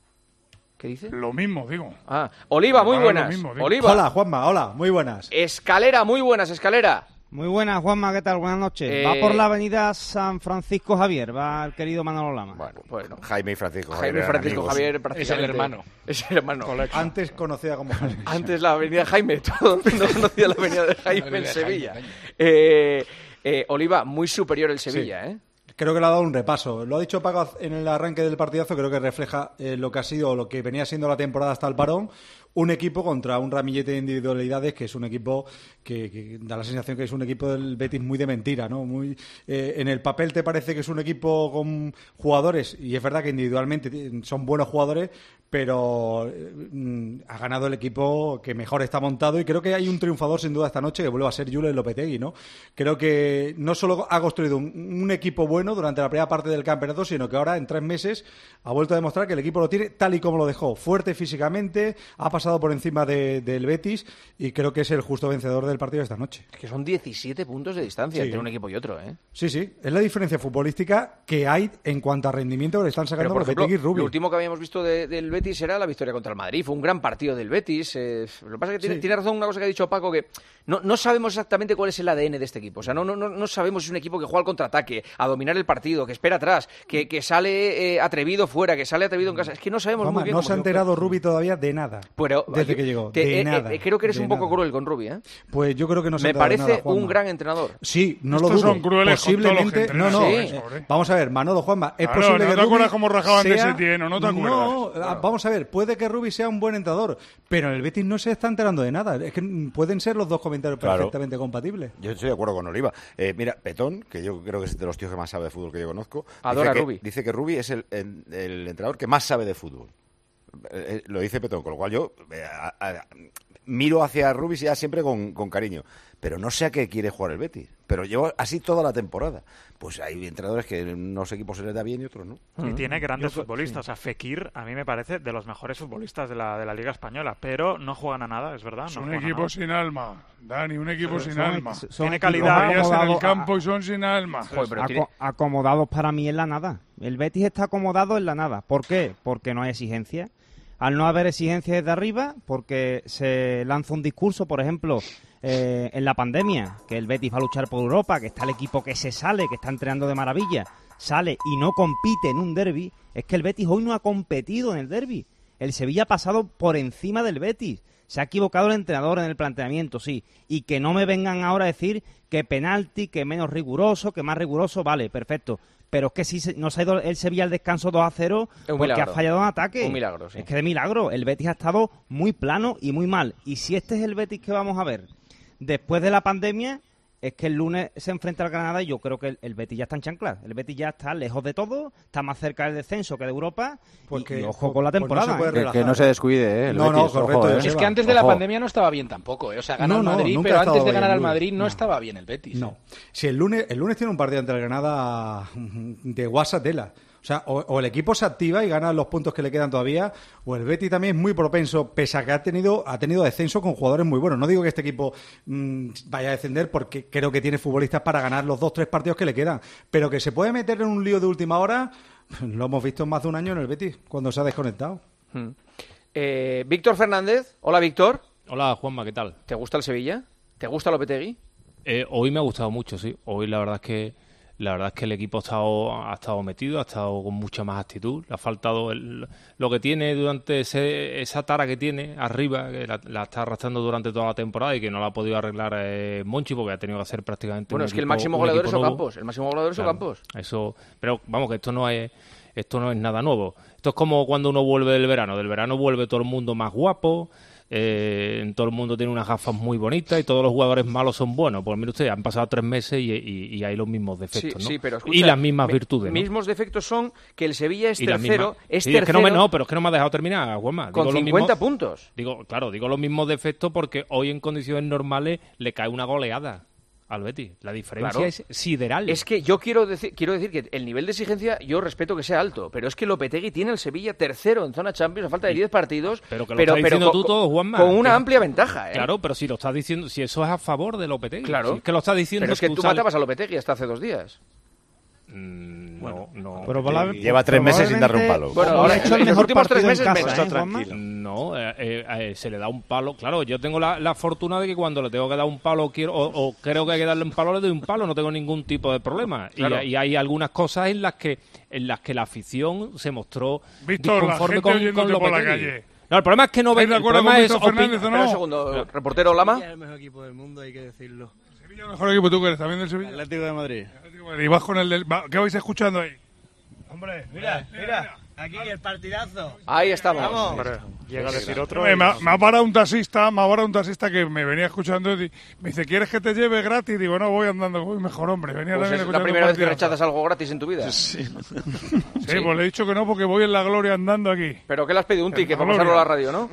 ¿Qué dice? Lo mismo, digo. Ah, Oliva, Me muy pagan buenas. lo mismo, digo. Oliva. Hola, Juanma, hola, muy buenas. Escalera, muy buenas, Escalera. Muy buenas, Juanma, ¿qué tal? Buenas noches. Eh, Va por la avenida San Francisco Javier, va el querido Manolo Lama. Bueno, bueno. Jaime y Francisco Jaime Javier eran Francisco amigos. Javier Es el prácticamente. hermano. Es el hermano. Antes conocida como Jaime. Antes la avenida Jaime, todo el mundo conocía la avenida de Jaime La en avenida de Sevilla. Jaime, Eh, eh, Oliva, muy superior el Sevilla, ¿eh? Creo que le ha dado un repaso. Lo ha dicho Paco en el arranque del partidazo, creo que refleja eh, lo que ha sido, lo que venía siendo la temporada hasta el parón. un equipo contra un ramillete de individualidades que es un equipo que, que da la sensación que es un equipo del Betis muy de mentira, ¿no? Muy eh, en el papel te parece que es un equipo con jugadores, y es verdad que individualmente son buenos jugadores, pero eh, ha ganado el equipo que mejor está montado, y creo que hay un triunfador sin duda esta noche que vuelve a ser Julen Lopetegui, ¿no? Creo que no solo ha construido un, un equipo bueno durante la primera parte del campeonato, sino que ahora en tres meses ha vuelto a demostrar que el equipo lo tiene tal y como lo dejó, fuerte físicamente, ha pasado por encima de, del Betis, y creo que es el justo vencedor del partido de esta noche. Es que son diecisiete puntos de distancia Sí. entre un equipo y otro, ¿eh? Sí, sí, es la diferencia futbolística que hay en cuanto a rendimiento que le están sacando Pero, por ejemplo, Lopetegui y Rubio. lo último que habíamos visto de- del Betis era la victoria contra el Madrid. Fue un gran partido del Betis. Eh, lo que pasa es que tiene, Sí. tiene razón una cosa que ha dicho Paco, que no, no sabemos exactamente cuál es el A D N de este equipo. O sea, no, no, no, no sabemos si es un equipo que juega al contraataque, a dominar el partido, que espera atrás, que, que sale eh, atrevido fuera, que sale atrevido en casa. Es que no sabemos Juanma, muy bien no cómo se ha enterado Rubi todavía de nada Pero, desde yo- que llegó, te- de eh, nada. eh, creo que eres de un poco nada. cruel con Rubi, ¿eh? Pues yo creo que no se ha Me enterado de parece nada, Juanma. un gran entrenador. Sí, no Estos lo dudo. son crueles con todos los Posiblemente, que no, no. entrenan, eh, sobre. Vamos a ver, Manolo, Juanma, es Claro, posible ¿no que te Rubi acuerdas cómo rajaban de sea- Setién o no te acuerdas? No, Claro. vamos a ver, puede que Rubi sea un buen entrenador, pero en el Betis no se está enterando de nada. Es que pueden ser los dos comentarios Claro. perfectamente compatibles. Yo estoy de acuerdo con Oliva. Eh, mira, Petón, que yo creo que es de los tíos que más sabe de fútbol que yo conozco, Adora dice, a Rubi. que, dice que Rubi es el, el- el entrenador que más sabe de fútbol. Eh, eh, lo dice Petón, con lo cual yo eh, a- a- miro hacia Rubi ya siempre con, con cariño. Pero no sé a qué quiere jugar el Betis. Pero llevo así toda la temporada. Pues hay entrenadores que en unos equipos se les da bien y otros no. Y tiene grandes Yo- futbolistas. O sea, Fekir, a mí me parece de los mejores futbolistas de la, de la Liga Española. Pero no juegan a nada, es verdad. No Son juegan a equipos nada. sin alma, Dani, un equipo Son- sin son- alma. son Tiene calidad. Los veías en el acomodados a- campo y son sin alma. Aco- acomodados para mí en la nada. El Betis está acomodado en la nada. ¿Por qué? Porque no hay exigencia. Al no haber exigencia desde arriba, porque se lanza un discurso, por ejemplo, eh, en la pandemia, que el Betis va a luchar por Europa, que está el equipo que se sale, que está entrenando de maravilla, sale y no compite en un derbi. Es que el Betis hoy no ha competido en el derbi. El Sevilla ha pasado por encima del Betis. Se ha equivocado el entrenador en el planteamiento, sí. Y que no me vengan ahora a decir que penalti, que menos riguroso, que más riguroso, vale, perfecto. Pero es que si se- no se ha ido el Sevilla al descanso dos a cero Es un porque milagro. ha fallado un ataque. Un milagro, sí. Es que de milagro. El Betis ha estado muy plano y muy mal. Y si este es el Betis que vamos a ver después de la pandemia, es que el lunes se enfrenta al Granada y yo creo que el, el Betis ya está en chanclas. El Betis ya está lejos de todo, está más cerca del descenso que de Europa. Porque- y, y ojo con la pues no se temporada. puede ¿eh? Que, que no se descuide, ¿eh? El No, no, Betis, ojo, correcto, ¿eh? Joseba. Es que antes de la Ojo. pandemia no estaba bien tampoco, ¿eh? O sea, gana No, el no, Madrid, nunca pero ha antes estado de ganar bien, al Luis. Madrid no, No. estaba bien el Betis. ¿eh? No. Si el lunes, el lunes tiene un partido ante el Granada de guasa tela. O sea, o, o el equipo se activa y gana los puntos que le quedan todavía, o el Betis también es muy propenso, pese a que ha tenido, ha tenido descenso con jugadores muy buenos. No digo que este equipo mmm, vaya a descender porque creo que tiene futbolistas para ganar los dos, tres partidos que le quedan. Pero que se puede meter en un lío de última hora, lo hemos visto en más de un año en el Betis, cuando se ha desconectado. Hmm. Eh, Víctor Fernández. Hola, Víctor. Hola, Juanma, ¿qué tal? ¿Te gusta el Sevilla? ¿Te gusta Lopetegui? Eh, hoy me ha gustado mucho, sí. Hoy la verdad es que la verdad es que el equipo ha estado, ha estado metido, ha estado con mucha más actitud. Le ha faltado el- lo que tiene durante ese, esa tara que tiene arriba, que la, la está arrastrando durante toda la temporada y que no la ha podido arreglar eh, Monchi porque ha tenido que hacer prácticamente Bueno, un es que el equipo- máximo un goleador equipo es nuevo. Ocampos. El máximo goleador es Claro, Ocampos. Eso, pero vamos, que esto no es esto no es nada nuevo. Esto es como cuando uno vuelve del verano. Del verano vuelve todo el mundo más guapo, eh, todo el mundo tiene unas gafas muy bonitas y todos los jugadores malos son buenos. Pues mire usted, han pasado tres meses y, y- y hay los mismos defectos, Sí, ¿no? sí, pero escucha, y las mismas mi- virtudes, ¿no? Mismos defectos son que el Sevilla es Y las tercero, mismas- es Sí, tercero es que no, me, no, pero es que no me ha dejado terminar, Juanma. con Digo los cincuenta mismos- puntos. Digo, claro, digo los mismos defectos porque hoy en condiciones normales le cae una goleada al Betis. La diferencia Claro. es sideral. Es que yo quiero decir, quiero decir que el nivel de exigencia yo respeto que sea alto, pero es que Lopetegui tiene el Sevilla tercero en zona Champions a falta de diez partidos, Pero que lo pero, estás pero diciendo con, tú todo, Juanma. con una Que- amplia ventaja, ¿eh? Claro, pero si lo estás diciendo, si eso es a favor de Lopetegui. Claro. Si es que lo estás diciendo Pero es que tú sales- matabas a Lopetegui hasta hace dos días. Mm, no, no. Pero probable- Lleva tres meses sin darle un palo. Bueno, Bueno, ahora, ha hecho el en los mejor últimos tres partido en meses casa, me ¿eh, está Juanma? tranquilo. No, eh, eh, eh, se le da un palo. Claro, yo tengo la, la fortuna de que cuando le tengo que dar un palo quiero, o, o creo que hay que darle un palo, le doy un palo, no tengo ningún tipo de problema. Y- Claro. Y, hay algunas cosas en las que en las que la afición se mostró Víctor, la disconforme gente con, oyéndote con por la Lopetegui. calle. No, el problema es que no ¿Estáis ven. de El acuerdo problema con es Víctor opi- Fernández o Espera un no? segundo, reportero Lama. Es el mejor equipo del mundo, hay que decirlo. Sevilla, el mejor equipo tú que eres también del Sevilla. Atlético de Madrid. Y vas con el del... va- ¿Qué vais escuchando ahí? Hombre, Mira, mira. Aquí el partidazo. Ahí estamos. Vamos. Hombre, llega a decir otro. Me, y- me ha me ha parado un taxista, me ha parado un taxista que me venía escuchando y me dice, ¿quieres que te lleve gratis? Digo, no, voy andando, voy mejor, hombre. Venía Pues también es la escuchando primera vez que partidazo. rechazas algo gratis en tu vida. Sí. Sí, pues le he dicho que no porque voy en la gloria andando aquí. Pero que le has pedido un ticket En la para pasarlo a la gloria. radio, ¿no?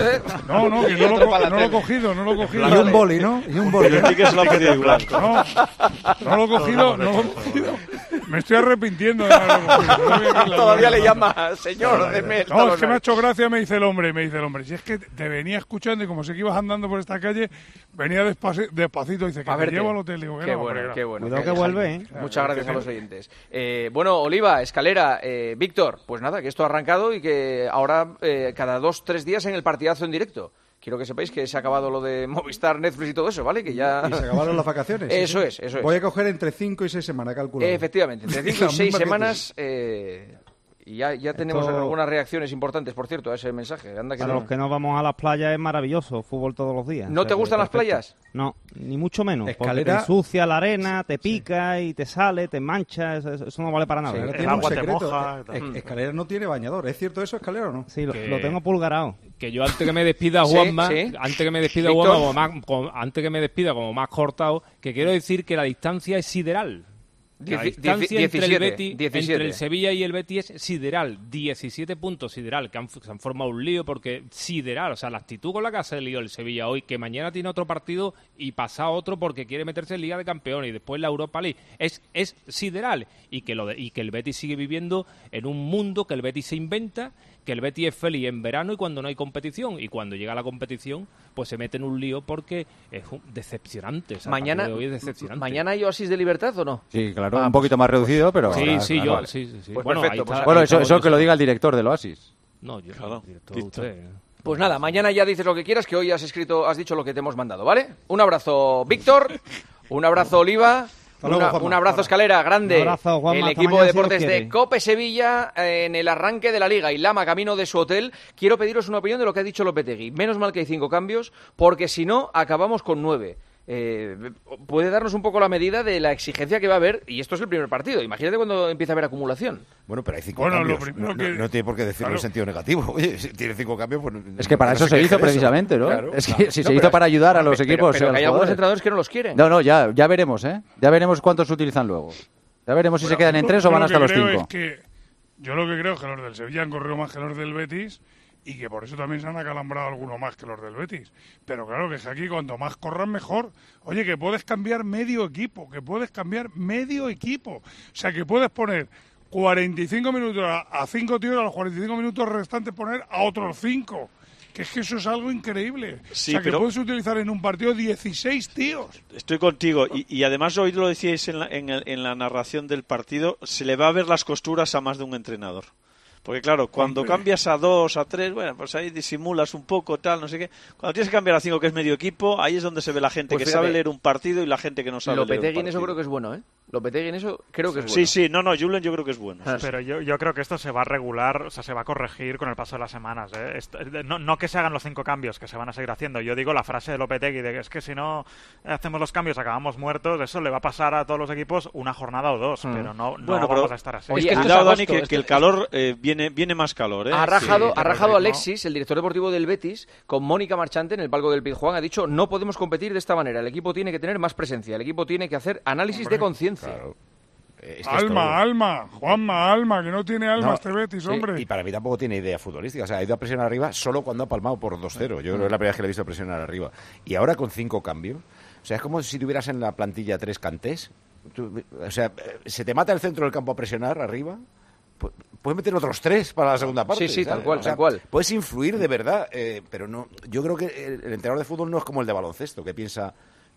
No, no, que no lo, co- no lo he cogido, no lo he cogido. Y un boli, ¿no? Y un boli. El ticket se lo ha pedido igual. No, no lo he cogido, no lo he cogido. Me estoy arrepintiendo de no haberlo cogido. No voy aquí en la Todavía gloria, le no. llama, señor, deme el No, es que me ha talonario. hecho gracia, me dice el hombre, me dice el hombre. Si es que te venía escuchando y como sé que ibas andando por esta calle, venía despaci- despacito y dice que A te verte. llevo al hotel. Digo, que Qué no, bueno, hombre, qué bueno. Cuidado que vuelve, ¿eh? Muchas gracias a los oyentes. Eh, bueno, Oliva, Escalera, eh, Víctor, pues nada, que esto ha arrancado y que ahora eh, cada dos, tres días en el partidazo en directo. Quiero que sepáis que se ha acabado lo de Movistar, Netflix y todo eso, ¿vale? Que ya... Y se acabaron las vacaciones. Eso sí. es, eso es. Voy a coger entre cinco y seis semanas, calculo. Efectivamente, entre cinco y Las seis mismas que semanas... eh, y ya, ya tenemos Esto- algunas reacciones importantes, por cierto, a ese mensaje. Anda que Para no. los que no vamos a las playas es maravilloso, fútbol todos los días. ¿No O sea te que gustan las perfecto. playas? No, ni mucho menos. Porque Escalera- te ensucia la arena, te pica y te sale, te mancha, eso, eso no vale para nada. Escalera el tiene un agua te secreto. moja, Eh, tal. Escalera no tiene bañador. ¿Es cierto eso, Escalera, o no? Sí, lo, Que- lo tengo pulgarado. Que yo antes que me despida Sí, Juanma, sí. antes que me despida Víctor. Juanma, como más- como- antes que me despida como más cortado, que quiero decir que la distancia es sideral. La Dieci- distancia dieci- entre, el diecisiete, Betis, diecisiete. entre el Sevilla y el Betis es sideral, diecisiete puntos sideral, que han, se han formado un lío porque sideral, o sea, la actitud con la que ha salido el Sevilla hoy, que mañana tiene otro partido y pasa otro porque quiere meterse en Liga de Campeones y después la Europa League, es, es sideral y que, lo de- y que el Betis sigue viviendo en un mundo que el Betis se inventa, que el Betis es feliz en verano y cuando no hay competición, y cuando llega la competición pues se mete en un lío porque es un- decepcionante, o sea, el Mañana, partido de hoy es decepcionante. ¿Mañana hay oasis de libertad o no? Sí, claro, Ah, un poquito más reducido, pero... Sí, ahora, sí, claro, yo, vale. sí, sí, sí. Pues bueno, perfecto, ahí pues está- Bueno, ahí eso, está eso que lo Wilson. diga el director del Oasis. No, yo Claro, director, Víctor. usted. Pues nada, mañana ya dices lo que quieras, que hoy has escrito, has dicho lo que te hemos mandado, ¿vale? Un abrazo, Víctor. Un abrazo, Oliva. luego, Una- Juanma. un abrazo, Escalera, grande. Un abrazo, Juanma, el hasta equipo mañana, de si Dios deportes de quiere. Cope Sevilla eh, en el arranque de la Liga y Lama camino de su hotel. Quiero pediros una opinión de lo que ha dicho Lopetegui. Menos mal que hay cinco cambios, porque si no, acabamos con nueve. Eh, puede darnos un poco la medida de la exigencia que va a haber, y esto es el primer partido. Imagínate cuando empieza a haber acumulación. Bueno, pero hay cinco Bueno, lo cambios. primero no, no- que- no tiene por qué decirlo claro. en sentido negativo. Oye, si tiene cinco cambios, pues... Es que para no eso se queje hizo de eso. precisamente, ¿no? Claro. Es que Claro. si No, se hizo pero- para ayudar a los Pero- equipos y pero a que los hay algunos jugadores. entrenadores que no los quieren. No, no, ya, ya veremos, ¿eh? Ya veremos cuántos se utilizan luego. Ya veremos si se Bueno, quedan en yo- tres yo o van lo hasta que los creo cinco. es que- yo lo que creo es que los del Sevilla han corrido más que los del Betis y que por eso también se han acalambrado algunos más que los del Betis. Pero claro, que es que aquí cuanto más corran mejor. Oye, que puedes cambiar medio equipo, que puedes cambiar medio equipo. O sea, que puedes poner cuarenta y cinco minutos a, a cinco tíos, a los cuarenta y cinco minutos restantes poner a otros cinco. Que es que eso es algo increíble. Sí, o sea, que pero- puedes utilizar en un partido dieciséis tíos. Estoy contigo. Y, y además hoy lo decíais en la, en, el- en la narración del partido, se le va a ver las costuras a más de un entrenador. Porque claro, cuando Hombre. cambias a dos, a tres, bueno, pues ahí disimulas un poco, tal, no sé qué. Cuando tienes que cambiar a cinco, que es medio equipo, ahí es donde se ve la gente Pues que fíjate, sabe leer un partido y la gente que no sabe leer un Lopetegui en partido. eso creo que es bueno, ¿eh? Lopetegui en eso creo que es bueno. Sí, sí, no, no, Julen yo creo que es bueno. Ah, Pero yo, yo creo que esto se va a regular, o sea, se va a corregir con el paso de las semanas. ¿eh? Esto- no, no que se hagan los cinco cambios, que se van a seguir haciendo. Yo digo la frase de Lopetegui de que es que si no hacemos los cambios acabamos muertos, eso le va a pasar a todos los equipos una jornada o dos, Mm. pero no, no Bueno, vamos pero- a estar así. Oye, Es que esto cuidado, es Dani, agosto, que, esto- que el calor eh, viene, viene más calor, ¿eh? Ha rajado, Sí, ha pero rajado ritmo. Alexis, el director deportivo del Betis, con Mónica Marchante en el palco del Pizjuán. Ha dicho, no podemos competir de esta manera. El equipo tiene que tener más presencia. El equipo tiene que hacer análisis Hombre, de conciencia. Claro. Eh, es que es Alma, todo. alma, Juanma, alma, que no tiene alma No, este Betis, sí, hombre. Y para mí tampoco tiene idea futbolística. O sea, ha ido a presionar arriba solo cuando ha palmado por dos cero. Yo creo que es la primera vez que le he visto presionar arriba. Y ahora con cinco cambios. O sea, es como si tuvieras en la plantilla tres Cantés. Tú- o sea, eh, se te mata el centro del campo a presionar arriba. pu- Puedes meter otros tres para la segunda parte. Sí, sí, ¿sabes? tal cual, O sea, tal cual. Puedes influir de verdad, eh, pero no. Yo creo que el, el entrenador de fútbol no es como el de baloncesto, que piensa,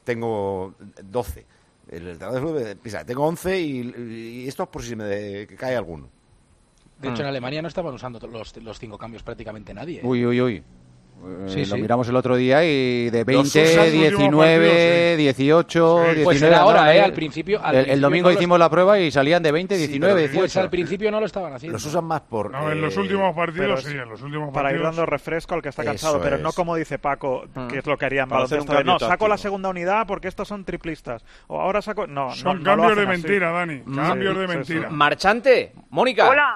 tengo doce. El entrenador de fútbol piensa, tengo once y, y esto es por si me de- que cae alguno. De hecho, en Alemania no estaban usando los, los cinco cambios prácticamente nadie. ¿eh? Uy, uy, uy. Eh, Sí, lo sí. miramos el otro día y de Los veinte, usan los últimos diecinueve, partidos, sí. dieciocho, Sí. diecinueve... Pues era ahora, andaban, ¿eh? ¿eh? Al principio... al El, el principio domingo no los- hicimos la prueba y salían de veinte, Sí, diecinueve, pero- dieciocho. Pues al principio no lo estaban haciendo. Los usan más por... No, en los eh, últimos pero partidos es sí, en los últimos Para ir partidos. dando refresco al que está Eso cansado, pero no es. como dice Paco, que es lo que haría en Para hacer un baloncesto. de, cambio No, saco táctico. la segunda unidad porque estos son triplistas. O ahora saco... No, Son no, no lo cambios de hacen así. mentira, Dani. Cambios de sí, sí. mentira. Marchante, Mónica. Hola.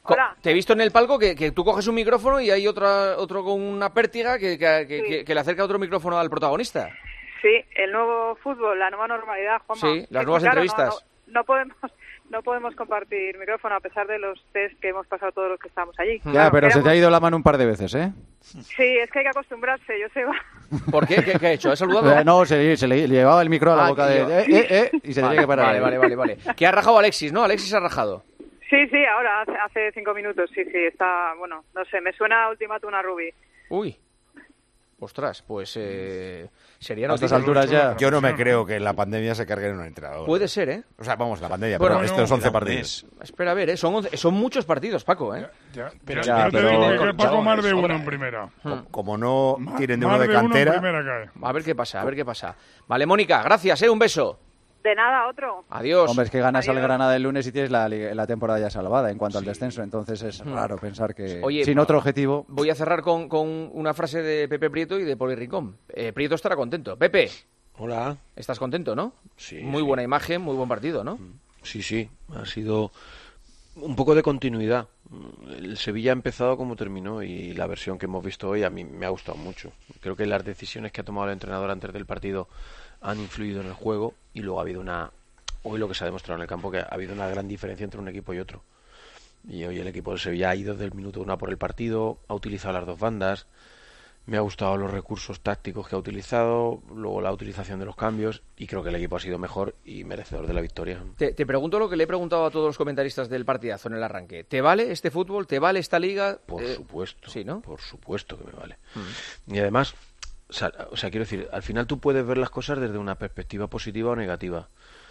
Hola. Te he visto en el palco que, que tú coges un micrófono y hay otra, otro con una pértiga que, que, que, sí. que, que le acerca otro micrófono al protagonista. Sí, el nuevo fútbol, la nueva normalidad, Juanma. Sí, las es nuevas claro, entrevistas. No, no, no podemos no podemos compartir micrófono a pesar de los test que hemos pasado todos los que estamos allí. Ya, claro, pero éramos... se te ha ido la mano un par de veces, ¿eh? Sí, es que hay que acostumbrarse, yo sé. ¿Por qué? ¿Qué, qué ha hecho? ¿Ha saludado? Eh, no, se, se le llevaba el micro a la ah, boca de... Eh, eh, eh, y se vale, tenía que parar. Vale, vale, vale, vale. Que ha rajado Alexis, ¿no? Alexis ha rajado. Sí, sí, ahora, hace, hace cinco minutos, sí, sí, está, bueno, no sé, me suena ultimátum a Rubí. Uy, ostras, pues eh, sería a estas alturas ya. Yo no me creo que la pandemia se cargue en un entrenador. Puede ser, ¿eh? O sea, vamos, la pandemia, bueno, pero no, estos once partidos. Espera a ver, ¿eh? Son, once, son muchos partidos, Paco, ¿eh? Ya, ya, pero, ya, ya, yo te digo pero, que Paco más de uno en primera. Como, como no Ma, tiren de uno de, de cantera. Uno en cae. A ver qué pasa, a ver qué pasa. Vale, Mónica, gracias, ¿eh? Un beso. De nada, otro. Adiós. Hombre, es que ganas Adiós. al Granada el lunes y tienes la, la temporada ya salvada en cuanto sí. al descenso, entonces es mm. raro pensar que Oye, sin otro objetivo... Voy a cerrar con, con una frase de Pepe Prieto y de Poli Rincón. Eh, Prieto estará contento. Pepe. Hola. ¿Estás contento, no? Sí. Muy sí. buena imagen, muy buen partido, ¿no? Sí, sí. Ha sido un poco de continuidad. El Sevilla ha empezado como terminó y la versión que hemos visto hoy a mí me ha gustado mucho. Creo que las decisiones que ha tomado el entrenador antes del partido han influido en el juego y luego ha habido una... Hoy lo que se ha demostrado en el campo que ha habido una gran diferencia entre un equipo y otro. Y hoy el equipo del Sevilla ha ido desde el minuto uno por el partido, ha utilizado las dos bandas, me ha gustado los recursos tácticos que ha utilizado, luego la utilización de los cambios y creo que el equipo ha sido mejor y merecedor de la victoria. Te, te pregunto lo que le he preguntado a todos los comentaristas del partidazo en el arranque. ¿Te vale este fútbol? ¿Te vale esta liga? Por eh, supuesto, sí, ¿no? Por supuesto que me vale. Mm. Y además, o sea, o sea, quiero decir, al final tú puedes ver las cosas desde una perspectiva positiva o negativa.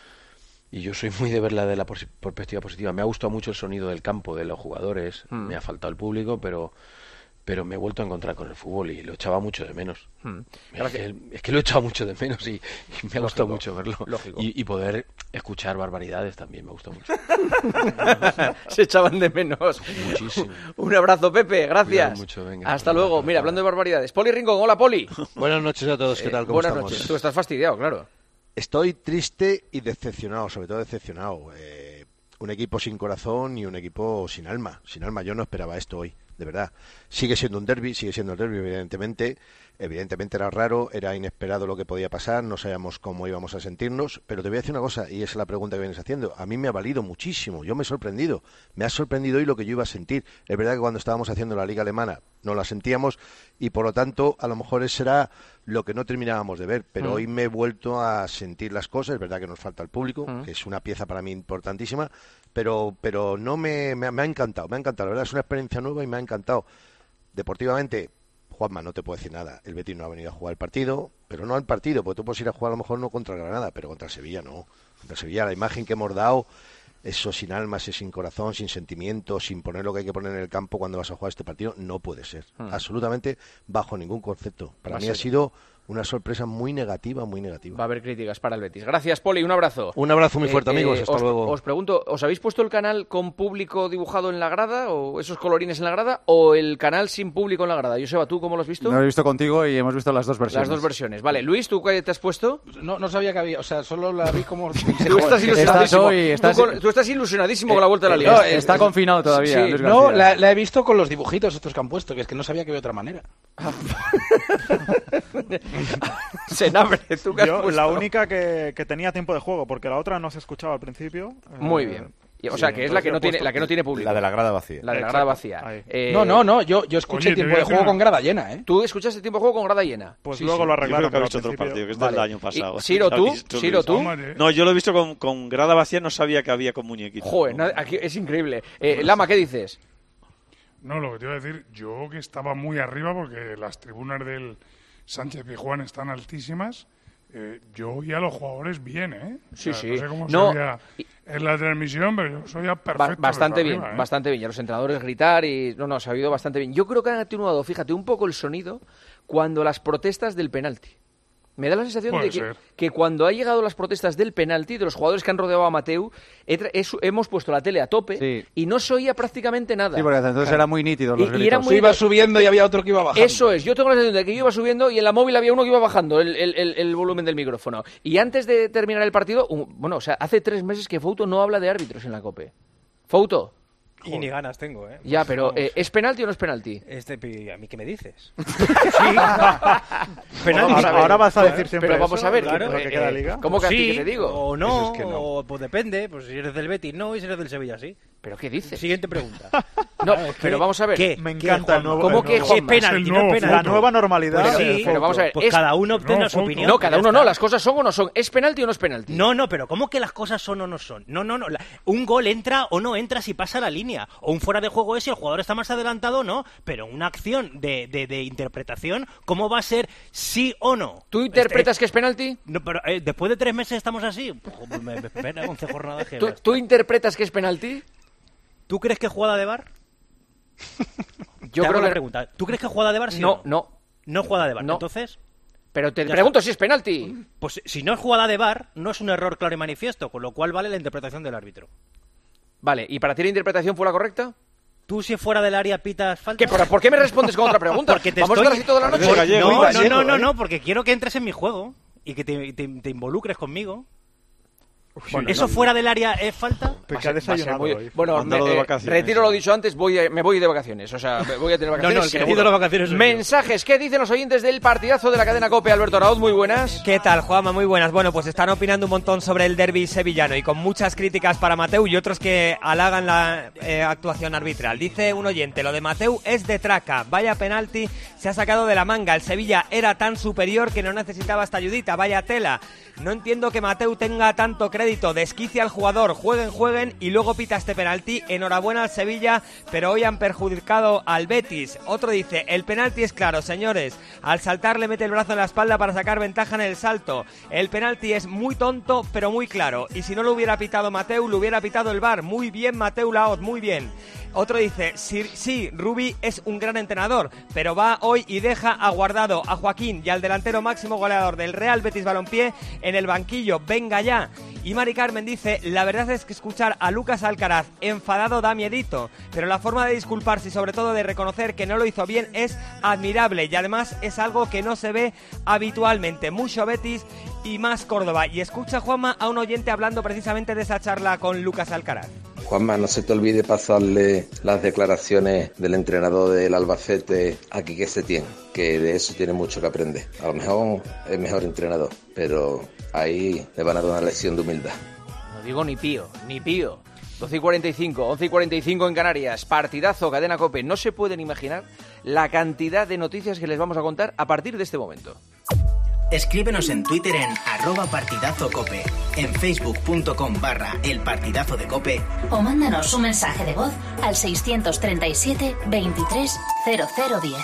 Y yo soy muy de verla de la perspectiva positiva. Me ha gustado mucho el sonido del campo, de los jugadores. Mm. Me ha faltado el público, pero pero me he vuelto a encontrar con el fútbol y lo echaba mucho de menos. Mm. Es, que, es que lo he echado mucho de menos y, y me ha Lógico. gustado mucho verlo. Y, y poder escuchar barbaridades también me gusta mucho. Se echaban de menos. Muchísimo. Un abrazo, Pepe. Gracias. Mucho, venga, Hasta luego. Venga, Mira, hablando de barbaridades. Poli Rincón. Hola, Poli. Buenas noches a todos. ¿Qué tal? ¿Cómo buenas estamos? noches. Tú estás fastidiado, claro. Estoy triste y decepcionado, sobre todo decepcionado. Eh, un equipo sin corazón y un equipo sin alma. Sin alma, yo no esperaba esto hoy, de verdad. Sigue siendo un derbi, sigue siendo el derbi, evidentemente. Evidentemente era raro, era inesperado lo que podía pasar, no sabíamos cómo íbamos a sentirnos, pero te voy a decir una cosa, y esa es la pregunta que vienes haciendo. A mí me ha valido muchísimo, yo me he sorprendido. Me ha sorprendido hoy lo que yo iba a sentir. Es verdad que cuando estábamos haciendo la Liga Alemana no la sentíamos y por lo tanto a lo mejor ese era lo que no terminábamos de ver, pero mm. hoy me he vuelto a sentir las cosas. Es verdad que nos falta el público, mm. que es una pieza para mí importantísima, pero pero no me, me, me ha encantado, me ha encantado, la verdad es una experiencia nueva y me ha encantado. Deportivamente, Juanma, no te puedo decir nada, el Betis no ha venido a jugar el partido, pero no al partido, porque tú puedes ir a jugar a lo mejor no contra el Granada, pero contra el Sevilla no, contra el Sevilla la imagen que hemos dado, eso sin alma, ese sin corazón, sin sentimiento, sin poner lo que hay que poner en el campo cuando vas a jugar este partido, no puede ser, hmm. absolutamente bajo ningún concepto. Para mí ha sido una sorpresa muy negativa, muy negativa. Va a haber críticas para el Betis. Gracias, Poli, un abrazo. Un abrazo muy fuerte, eh, amigos, eh, hasta os, luego. Os pregunto, ¿os habéis puesto el canal con público dibujado en la grada, o esos colorines en la grada, o el canal sin público en la grada? Joseba, ¿tú cómo lo has visto? Lo he visto contigo y hemos visto las dos versiones. Las dos versiones. Vale, Luis, ¿tú qué te has puesto? No, no sabía que había, o sea, solo la vi como... Tú estás ilusionadísimo, hoy, estás... Tú con, tú estás ilusionadísimo eh, con la vuelta de la liga. No, está confinado todavía. Sí, no, la, la he visto con los dibujitos estos que han puesto, que es que no sabía que había otra manera. Senabre, ¿tú qué has Yo, puesto? la única que, que tenía tiempo de juego, porque la otra no se escuchaba al principio. Muy eh, bien. Y, o sea, sí, que es la que no tiene la que no tiene público. La de la grada vacía. La de la grada vacía. Eh, no, no, no, yo, yo escuché Oye, tiempo de juego una... con grada llena, ¿eh? ¿Tú escuchaste tiempo de juego con grada llena? Pues sí, luego sí. lo arreglaron. Yo creo que ha visto otro partido, que es vale. del año pasado. ¿Y, Siro, tú? ¿Siro, tú? No, yo lo he visto con, con grada vacía, no sabía que había con muñequitos. Joder, no, aquí es increíble. Eh, Lama, ¿qué dices? No, lo que te iba a decir, yo que estaba muy arriba porque las tribunas del Sánchez Pizjuán están altísimas. Eh, yo oía a los jugadores bien, ¿eh? Sí, o sea, sí. No sé cómo no, se oía en la transmisión, pero yo soy ya perfecto. Bastante bien, arriba, ¿eh? bastante bien. Y a los entrenadores gritar y... No, no, se ha oído bastante bien. Yo creo que han atenuado, fíjate, un poco el sonido cuando las protestas del penalti. Me da la sensación Puede de que, ser. que cuando ha llegado las protestas del penalti, de los jugadores que han rodeado a Mateu, he tra- he, hemos puesto la tele a tope sí. y no se oía prácticamente nada. Sí, porque entonces claro. era muy nítido los y, gritos. Y era muy... Tú ibas subiendo y había otro que iba bajando. Eso es, yo tengo la sensación de que yo iba subiendo y en la móvil había uno que iba bajando el, el, el, el volumen del micrófono. Y antes de terminar el partido, un, bueno, o sea, hace tres meses que Fouto no habla de árbitros en la COPE. Fouto. Y ni ganas tengo, ¿eh? Ya, pero Vamos. eh, ¿es penalti o no es penalti? Este, ¿a mí qué me dices? Sí. Penalti. Ahora, Ahora vas a decir siempre Pero vamos eso, a ver, claro, ¿lo que queda eh, liga? ¿Cómo que a ti sí, que te digo? O no, Eso es que no. o pues depende, pues si eres del Betis no y si eres del Sevilla sí. ¿Pero qué dices? Siguiente pregunta. No, Claro, pero ¿qué- vamos a ver. ¿qué? Me ¿Qué, encanta el Juanma? nuevo- ¿Cómo el que nuevo- Juanma? es penalti, Es el no es nuevo penalti? fútbol. La nueva normalidad Pues del sí, Pero vamos a ver, pues es- cada uno obtiene No, su opinión. No, cada ya uno no, está. las cosas son o no son. ¿Es penalti o no es penalti? No, no, pero ¿cómo que las cosas son o no son? No, no, no. la- un gol entra o no entra si pasa la línea. O un fuera de juego es si el jugador está más adelantado o no. Pero una acción de, de, de interpretación, ¿cómo va a ser sí o no? ¿Tú interpretas que es penalti? No, pero eh, después de tres meses estamos así. Pues me, me espera once jornadas que... ¿Tú, ¿Tú interpretas que es penalti? ¿Tú crees que es jugada de V A R? Yo Te hago creo la que... pregunta. ¿Tú crees que es jugada de V A R? Sí No, o no, no. No es jugada de V A R. No. Entonces... Pero te Ya pregunto está. si es penalti. Pues si no es jugada de V A R, no es un error claro y manifiesto, con lo cual vale la interpretación del árbitro. Vale, ¿y para ti la interpretación fue la correcta? ¿Tú si fuera del área pitas falta? ¿Qué, pero ¿Por qué me respondes con otra pregunta? Porque te ¿Vamos a estoy... estar así toda la noche? Por- Gallego, no, gallego, no, no, no, ¿eh? no, porque quiero que entres en mi juego y que te, te- te involucres conmigo. Bueno, ¿Eso no. fuera del área es falta? Va a ser- va a ser muy- Bueno, me- eh, retiro lo dicho antes, voy a- me voy de vacaciones. O sea, me voy a tener vacaciones. No, no, el que seguro. decide las vacaciones soy yo. Mensajes, ¿qué dicen los oyentes del partidazo de la cadena COPE? Alberto Arauz, muy buenas. ¿Qué tal, Juanma? Muy buenas. Bueno, pues están opinando un montón sobre el derbi sevillano y con muchas críticas para Mateu y otros que halagan la eh, actuación arbitral. Dice un oyente, lo de Mateu es de traca. Vaya penalti, se ha sacado de la manga. El Sevilla era tan superior que no necesitaba esta ayudita. Vaya tela. No entiendo que Mateu tenga tanto crédito. Desquicia al jugador. Jueguen, jueguen y luego pita este penalti. Enhorabuena al Sevilla, pero hoy han perjudicado al Betis. Otro dice, el penalti es claro, señores. Al saltar le mete el brazo en la espalda para sacar ventaja en el salto. El penalti es muy tonto, pero muy claro. Y si no lo hubiera pitado Mateu, lo hubiera pitado el V A R. Muy bien, Mateu Laoz, muy bien. Otro dice, sí, sí, Rubi es un gran entrenador, pero va hoy y deja a Guardado, a Joaquín y al delantero máximo goleador del Real Betis Balompié en el banquillo. Venga ya. Y Mari Carmen dice, la verdad es que escuchar a Lucas Alcaraz enfadado da miedito, pero la forma de disculparse y sobre todo de reconocer que no lo hizo bien es admirable y además es algo que no se ve habitualmente. Mucho Betis y más Córdoba. Y escucha, Juanma, a un oyente hablando precisamente de esa charla con Lucas Alcaraz. Juanma, no se te olvide pasarle las declaraciones del entrenador del Albacete a Quique Setién, que de eso tiene mucho que aprender. A lo mejor es mejor entrenador, pero ahí le van a dar una lección de humildad. No digo ni pío, ni pío. doce y cuarenta y cinco, once y cuarenta y cinco en Canarias. Partidazo, cadena COPE. No se pueden imaginar la cantidad de noticias que les vamos a contar a partir de este momento. Escríbenos en Twitter en arroba partidazocope, en facebook.com barra el partidazo de Cope O mándanos un mensaje de voz al seiscientos treinta y siete veintitrés cero cero diez.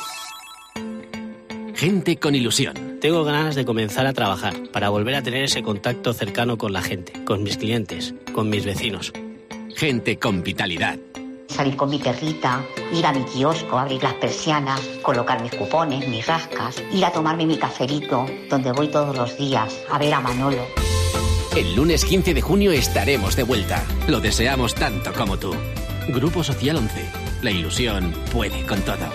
Gente con ilusión. Tengo ganas de comenzar a trabajar para volver a tener ese contacto cercano con la gente, con mis clientes, con mis vecinos. Gente con vitalidad. Salir con mi perrita, ir a mi kiosco, abrir las persianas, colocar mis cupones, mis rascas, ir a tomarme mi cafelito, donde voy todos los días a ver a Manolo. El lunes quince de junio estaremos de vuelta. Lo deseamos tanto como tú. Grupo Social once. La ilusión puede con todo.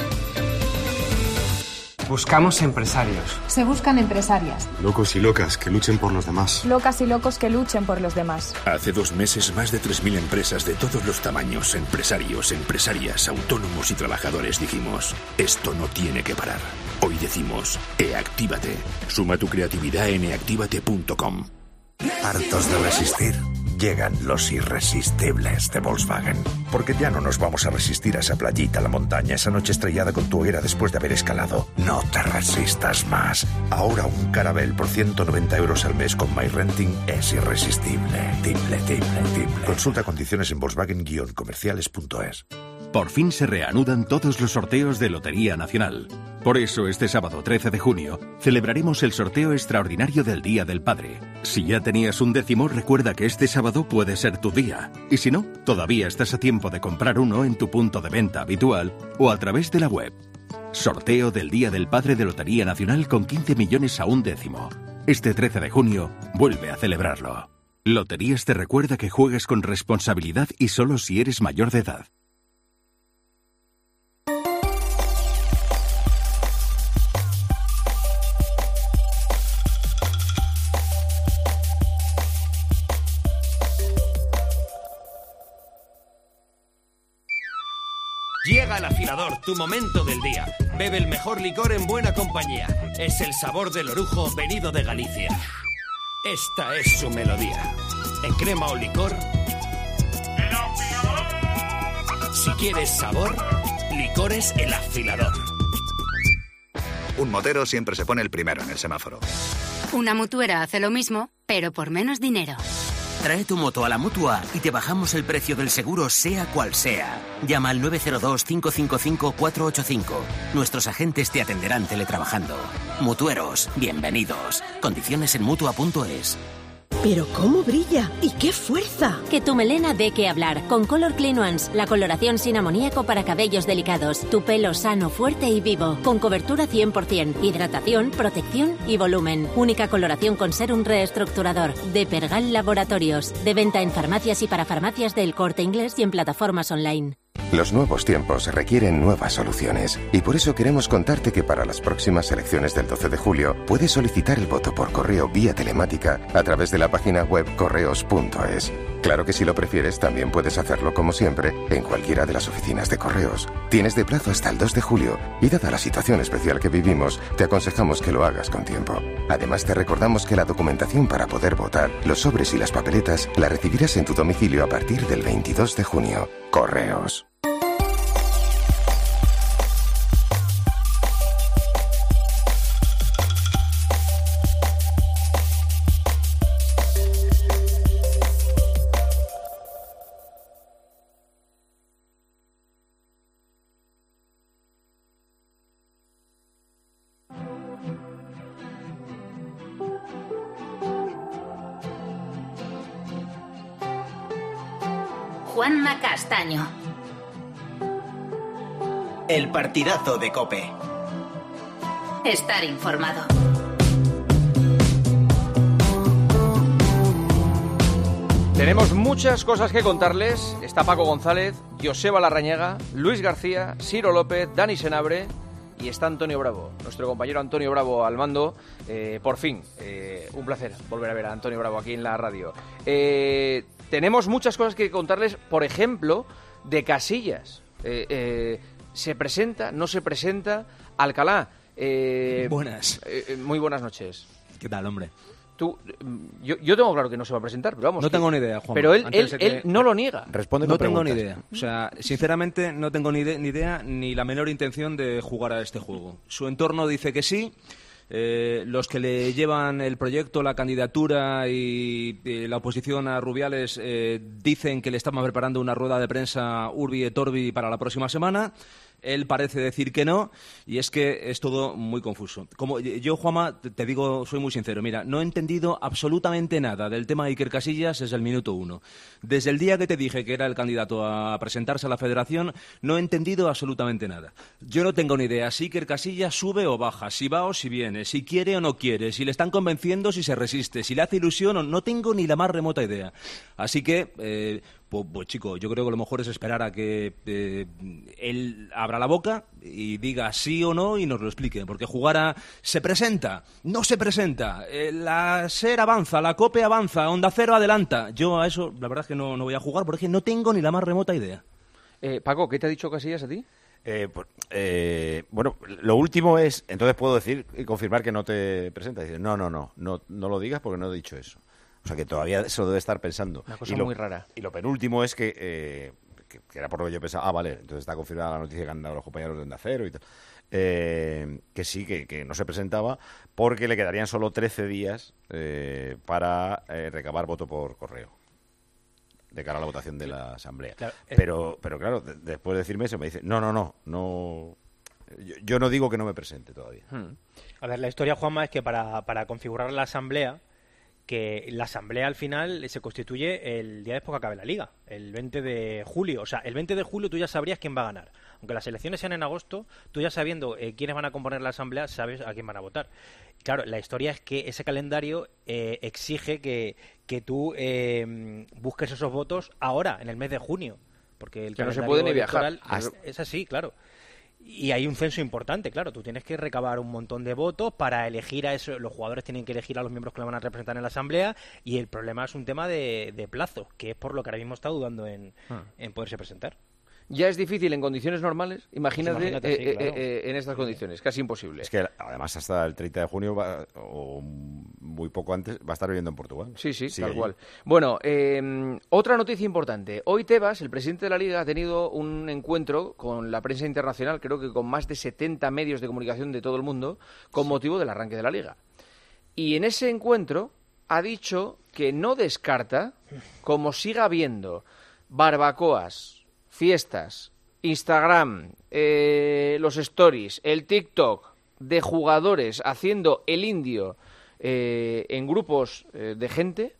Buscamos empresarios. Se buscan empresarias. Locos y locas que luchen por los demás. Locas y locos que luchen por los demás. Hace dos meses, más de tres mil empresas de todos los tamaños, empresarios, empresarias, autónomos y trabajadores dijimos, esto no tiene que parar. Hoy decimos, e-actívate. Suma tu creatividad en e actívate punto com. ¿Hartos de resistir? Llegan los irresistibles de Volkswagen. Porque ya no nos vamos a resistir a esa playita, a la montaña, esa noche estrellada con tu hoguera después de haber escalado. No te resistas más. Ahora un Caravelle por ciento noventa euros al mes con MyRenting es irresistible. Tible, tible, tible. Consulta condiciones en volkswagen guion comerciales punto es. Por fin se reanudan todos los sorteos de Lotería Nacional. Por eso, este sábado trece de junio, celebraremos el sorteo extraordinario del Día del Padre. Si ya tenías un décimo, recuerda que este sábado puede ser tu día. Y si no, todavía estás a tiempo de comprar uno en tu punto de venta habitual o a través de la web. Sorteo del Día del Padre de Lotería Nacional con quince millones a un décimo. Este trece de junio, vuelve a celebrarlo. Loterías te recuerda que juegues con responsabilidad y solo si eres mayor de edad. Llega el afilador, tu momento del día. Bebe el mejor licor en buena compañía. Es el sabor del orujo venido de Galicia. Esta es su melodía. En crema o licor. ¡El afilador! Si quieres sabor, Licores El Afilador. Un motero siempre se pone el primero en el semáforo. Una mutuera hace lo mismo, pero por menos dinero. Trae tu moto a la Mutua y te bajamos el precio del seguro sea cual sea. Llama al nueve cero dos, cinco cinco cinco, cuatro ocho cinco. Nuestros agentes te atenderán teletrabajando. Mutueros, bienvenidos. Condiciones en Mutua punto es. ¡Pero cómo brilla! ¡Y qué fuerza! Que tu melena dé que hablar con Color Clean Ones, la coloración sin amoníaco para cabellos delicados. Tu pelo sano, fuerte y vivo, con cobertura cien por ciento, hidratación, protección y volumen. Única coloración con serum reestructurador. De Pergal Laboratorios. De venta en farmacias y para farmacias del Corte Inglés y en plataformas online. Los nuevos tiempos requieren nuevas soluciones y por eso queremos contarte que para las próximas elecciones del doce de julio puedes solicitar el voto por correo vía telemática a través de la página web correos punto es. Claro que si lo prefieres también puedes hacerlo como siempre en cualquiera de las oficinas de correos. Tienes de plazo hasta el dos de julio y dada la situación especial que vivimos te aconsejamos que lo hagas con tiempo. Además te recordamos que la documentación para poder votar, los sobres y las papeletas la recibirás en tu domicilio a partir del veintidós de junio. Correos. Juanma Castaño. El partidazo de COPE. Estar informado. Tenemos muchas cosas que contarles. Está Paco González, Joseba Larrañaga, Luis García, Ciro López, Dani Senabre y está Antonio Bravo, nuestro compañero Antonio Bravo al mando. Eh, por fin, eh, un placer volver a ver a Antonio Bravo aquí en la radio. Eh, tenemos muchas cosas que contarles, por ejemplo, de Casillas. Eh, eh, ¿Se presenta? ¿No se presenta? Alcalá. Eh, buenas. Eh, muy buenas noches. ¿Qué tal, hombre? Tú, yo, yo tengo claro que no se va a presentar, pero vamos. No que, tengo ni idea, Juan. Pero él, él, que... él no lo niega. Responde no tengo ni idea. O sea, sinceramente no tengo ni idea, ni idea ni la menor intención de jugar a este juego. Su entorno dice que sí. Eh, los que le llevan el proyecto, la candidatura y eh, la oposición a Rubiales eh, dicen que le estamos preparando una rueda de prensa Urbi et Orbi para la próxima semana. Él parece decir que no, y es que es todo muy confuso. Como yo, Juanma, te digo, soy muy sincero. Mira, no he entendido absolutamente nada del tema de Iker Casillas desde el minuto uno. Desde el día que te dije que era el candidato a presentarse a la Federación, no he entendido absolutamente nada. Yo no tengo ni idea si Iker Casillas sube o baja, si va o si viene, si quiere o no quiere, si le están convenciendo, si se resiste, si le hace ilusión o no. No tengo ni la más remota idea. Así que... Eh, Pues, pues chico, yo creo que lo mejor es esperar a que eh, él abra la boca y diga sí o no y nos lo explique. Porque jugar a se presenta, no se presenta, eh, la SER avanza, la COPE avanza, Onda Cero adelanta. Yo a eso la verdad es que no, no voy a jugar porque no tengo ni la más remota idea. Eh, Paco, ¿qué te ha dicho Casillas a ti? Eh, pues, eh, bueno, lo último es, entonces puedo decir y confirmar que no te presentas. Dice, no, no, no, no, no lo digas porque no he dicho eso. O sea, que todavía eso debe estar pensando. Una cosa y lo, muy rara. Y lo penúltimo es que, eh, que, que era por lo que yo pensaba, ah, vale, entonces está confirmada la noticia que han dado los compañeros de Onda Cero y tal, eh, que sí, que, que no se presentaba porque le quedarían solo trece días eh, para eh, recabar voto por correo de cara a la votación de la Asamblea. Claro, eh, pero, pero claro, de, después de decirme eso me dice, no, no, no, no... Yo, yo no digo que no me presente todavía. Hmm. A ver, la historia, Juanma, es que para, para configurar la Asamblea, que la Asamblea al final se constituye el día después que acabe la Liga, el veinte de julio. O sea, el veinte de julio tú ya sabrías quién va a ganar. Aunque las elecciones sean en agosto, tú ya sabiendo eh, quiénes van a componer la Asamblea, sabes a quién van a votar. Claro, la historia es que ese calendario eh, exige que, que tú eh, busques esos votos ahora, en el mes de junio. Porque el que no se puede ni viajar. Es, es así, claro. Y hay un censo importante, claro, tú tienes que recabar un montón de votos para elegir a eso, los jugadores tienen que elegir a los miembros que le van a representar en la Asamblea y el problema es un tema de, de plazos, que es por lo que ahora mismo está dudando en, ah. en poderse presentar. ya es difícil en condiciones normales, imagínate, Pues imagínate, eh, sí, eh, claro. eh, en estas condiciones, casi imposible. Es que además hasta el treinta de junio va- o muy poco antes va a estar viviendo en Portugal. Sí, sí, Sí, tal allí. cual. Bueno, eh, otra noticia importante. Hoy Tebas, el presidente de la Liga, ha tenido un encuentro con la prensa internacional, creo que con más de setenta medios de comunicación de todo el mundo, con motivo del arranque de la Liga. Y en ese encuentro ha dicho que no descarta, como siga habiendo barbacoas, fiestas, Instagram, eh, los stories, el TikTok de jugadores haciendo el indio eh, en grupos eh, de gente,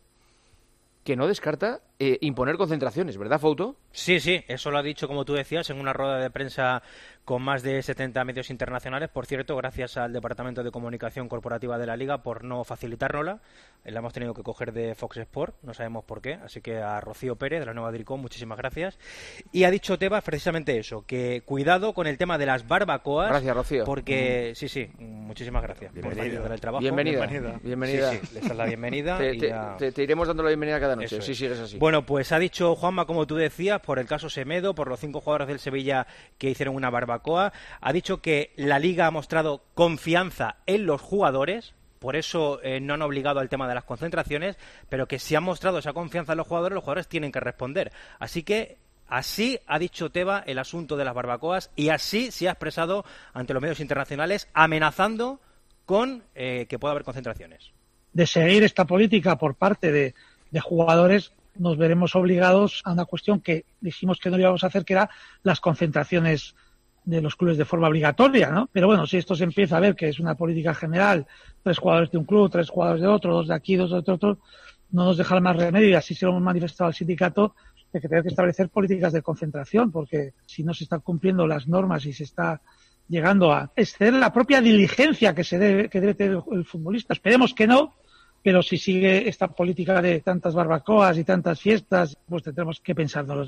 que no descarta eh, imponer concentraciones, ¿verdad, Fouto? Sí, sí, eso lo ha dicho, como tú decías, en una rueda de prensa con más de setenta medios internacionales. Por cierto, gracias al Departamento de Comunicación Corporativa de la Liga por no facilitárnosla. La hemos tenido que coger de Fox Sport, no sabemos por qué. Así que a Rocío Pérez, de la Nueva Diricom, muchísimas gracias. Y ha dicho Tebas precisamente eso, que cuidado con el tema de las barbacoas. Gracias, Rocío. Porque, sí, sí, muchísimas gracias por Bienvenida. ayudar al trabajo. Bienvenida. Bienvenida. Sí, sí, les das la bienvenida. Te, y te- ya- te- te iremos dando la bienvenida cada noche, Eso si es. sigues así. Bueno, pues ha dicho Juanma, como tú decías, por el caso Semedo, por los cinco jugadores del Sevilla que hicieron una barbacoa. Ha dicho que la Liga ha mostrado confianza en los jugadores, por eso eh, no han obligado al tema de las concentraciones, pero que si han mostrado esa confianza en los jugadores, los jugadores tienen que responder. Así que así ha dicho Tebas el asunto de las barbacoas y así se ha expresado ante los medios internacionales, amenazando con eh, que pueda haber concentraciones. De seguir esta política por parte de, de jugadores, nos veremos obligados a una cuestión que dijimos que no íbamos a hacer, que era las concentraciones de los clubes de forma obligatoria, ¿no? Pero bueno, si esto se empieza a ver que es una política general, tres jugadores de un club, tres jugadores de otro, dos de aquí, dos de otro, otro, no nos deja más remedio, y así se lo hemos manifestado al sindicato, de que tenemos que establecer políticas de concentración, porque si no se están cumpliendo las normas y se está llegando a exceder la propia diligencia que se debe, que debe tener el futbolista. Esperemos que no, pero si sigue esta política de tantas barbacoas y tantas fiestas, pues tendremos que pensárnoslo.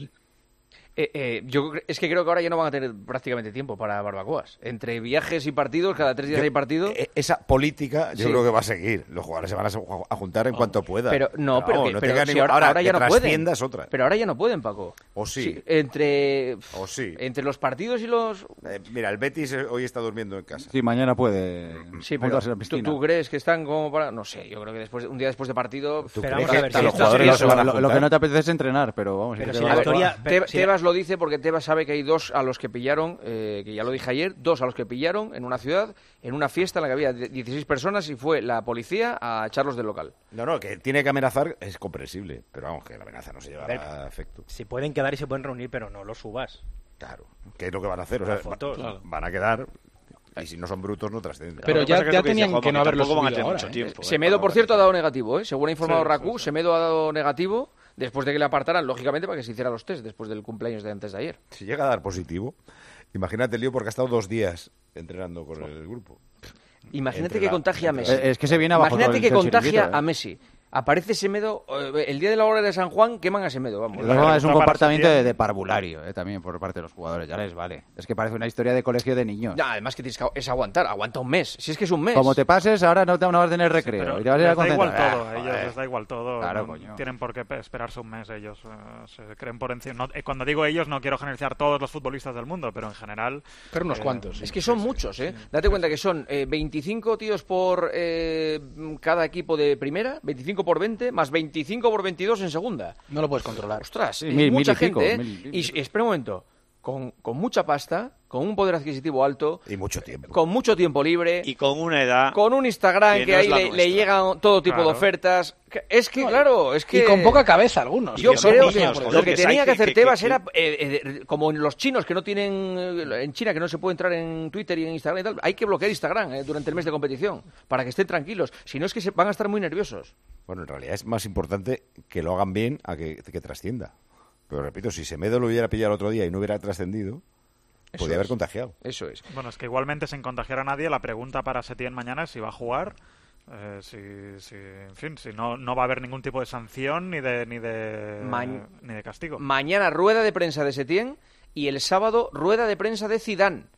Eh, eh, yo cre- es que creo que ahora ya no van a tener prácticamente tiempo para barbacoas. Entre viajes y partidos, cada tres días Yo- hay partido. e- Esa política yo Sí. creo que va a seguir. Los jugadores se van a, su- a juntar en cuanto puedan. Pero no, pero, vamos, que- no pero tenga si ningún- ahora, ahora ya que no pueden. trascienda es otra. Pero ahora ya no pueden, Paco. O sí. entre, O sí. entre los partidos y los... Eh, mira, el Betis eh, hoy está durmiendo en casa. Sí, mañana puede Sí, pero juntarse en la ¿tú, piscina. tú crees que están como para...? No sé, yo creo que después un día después de partido... ¿Tú Pero crees vamos que a ver, los si esto jugadores sería- no se van a Lo- lo que no te apetece es entrenar, pero vamos, Pero si si te la vas a- historia- pero Tebas, si- Tebas lo dice porque Tebas sabe que hay dos a los que pillaron, eh, que ya lo dije ayer, dos a los que pillaron en una ciudad, en una fiesta en la que había dieciséis personas y fue la policía a echarlos del local. No, no, que tiene que amenazar es comprensible, pero vamos, que la amenaza no se lleva A ver, a efecto. Se pueden quedar y se pueden reunir, pero no los subas. Claro. ¿Qué es lo que van a hacer? O sea, Las fotos. va- Claro. van a quedar y si no son brutos no trascienden. Pero ya, ya tenían que no haberlo subido ahora, ¿eh? Semedo, por cierto, ha dado negativo, ¿eh? Según ha informado Sí, Raku, Semedo ha dado negativo después de que le apartaran, lógicamente, para que se hiciera los test después del cumpleaños de antes de ayer. Si llega a dar positivo, imagínate el lío porque ha estado dos días entrenando con el grupo. Imagínate Entre que la- contagia a entre- Messi. Eh, es que se viene abajo Imagínate todo el- que todo el contagia chiringuito, ¿eh? a Messi. Aparece Semedo, eh, el día de la hora de San Juan, queman a Semedo, vamos. Luego es un comportamiento de, de parvulario, eh, también por parte de los jugadores, ya les vale. Es que parece una historia de colegio de niños. Ya, además que tienes que es aguantar, aguanta un mes. Si es que es un mes. Como te pases, ahora no te no vas a tener recreo. Pero y te vas a ir a les da igual concentrar. todo, Ah, a ellos joder. les da igual todo. Claro, no coño. tienen por qué pe- esperarse un mes ellos. eh, se creen por encima. No- eh, cuando digo ellos no quiero generalizar todos los futbolistas del mundo, pero en general. Pero unos eh, cuantos. Es que son muchos, ¿eh? Date cuenta que son eh, veinticinco tíos por eh, cada equipo de primera, veinticinco por veinte, más veinticinco por veintidós en segunda. No lo puedes controlar. Ostras, Sí, es mil- mucha mil y pico, gente, ¿eh? mil y Y, y espera un momento, con, con mucha pasta, con un poder adquisitivo alto, y mucho tiempo, con mucho tiempo libre, y con una edad, con un Instagram que que, no ahí es la le, le nuestra. llegan todo tipo Claro. de ofertas. Que- Es que, claro, es que... Y con poca cabeza algunos. Yo que son creo niños, que joder. lo que que tenía hay que que- hacer que- Tebas que- era, eh, eh, como en los chinos que no tienen, eh, en China que no se puede entrar en Twitter y en Instagram y tal, hay que bloquear Instagram eh, durante el mes de competición para que estén tranquilos, si no es que se van a estar muy nerviosos. Bueno, en realidad es más importante que lo hagan bien a que, que trascienda. Pero repito, si Semedo lo hubiera pillado el otro día y no hubiera trascendido, Eso podía haber es. contagiado. Eso es. Bueno, es que igualmente sin contagiar a nadie, la pregunta para Setién mañana es si va a jugar. eh, si, si, en fin, si no, no va a haber ningún tipo de sanción ni de ni de Ma- ni de castigo. Mañana rueda de prensa de Setién y el sábado rueda de prensa de Zidane,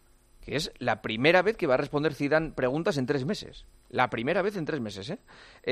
que es la primera vez que va a responder Zidane preguntas en tres meses. La primera vez en tres meses, ¿eh?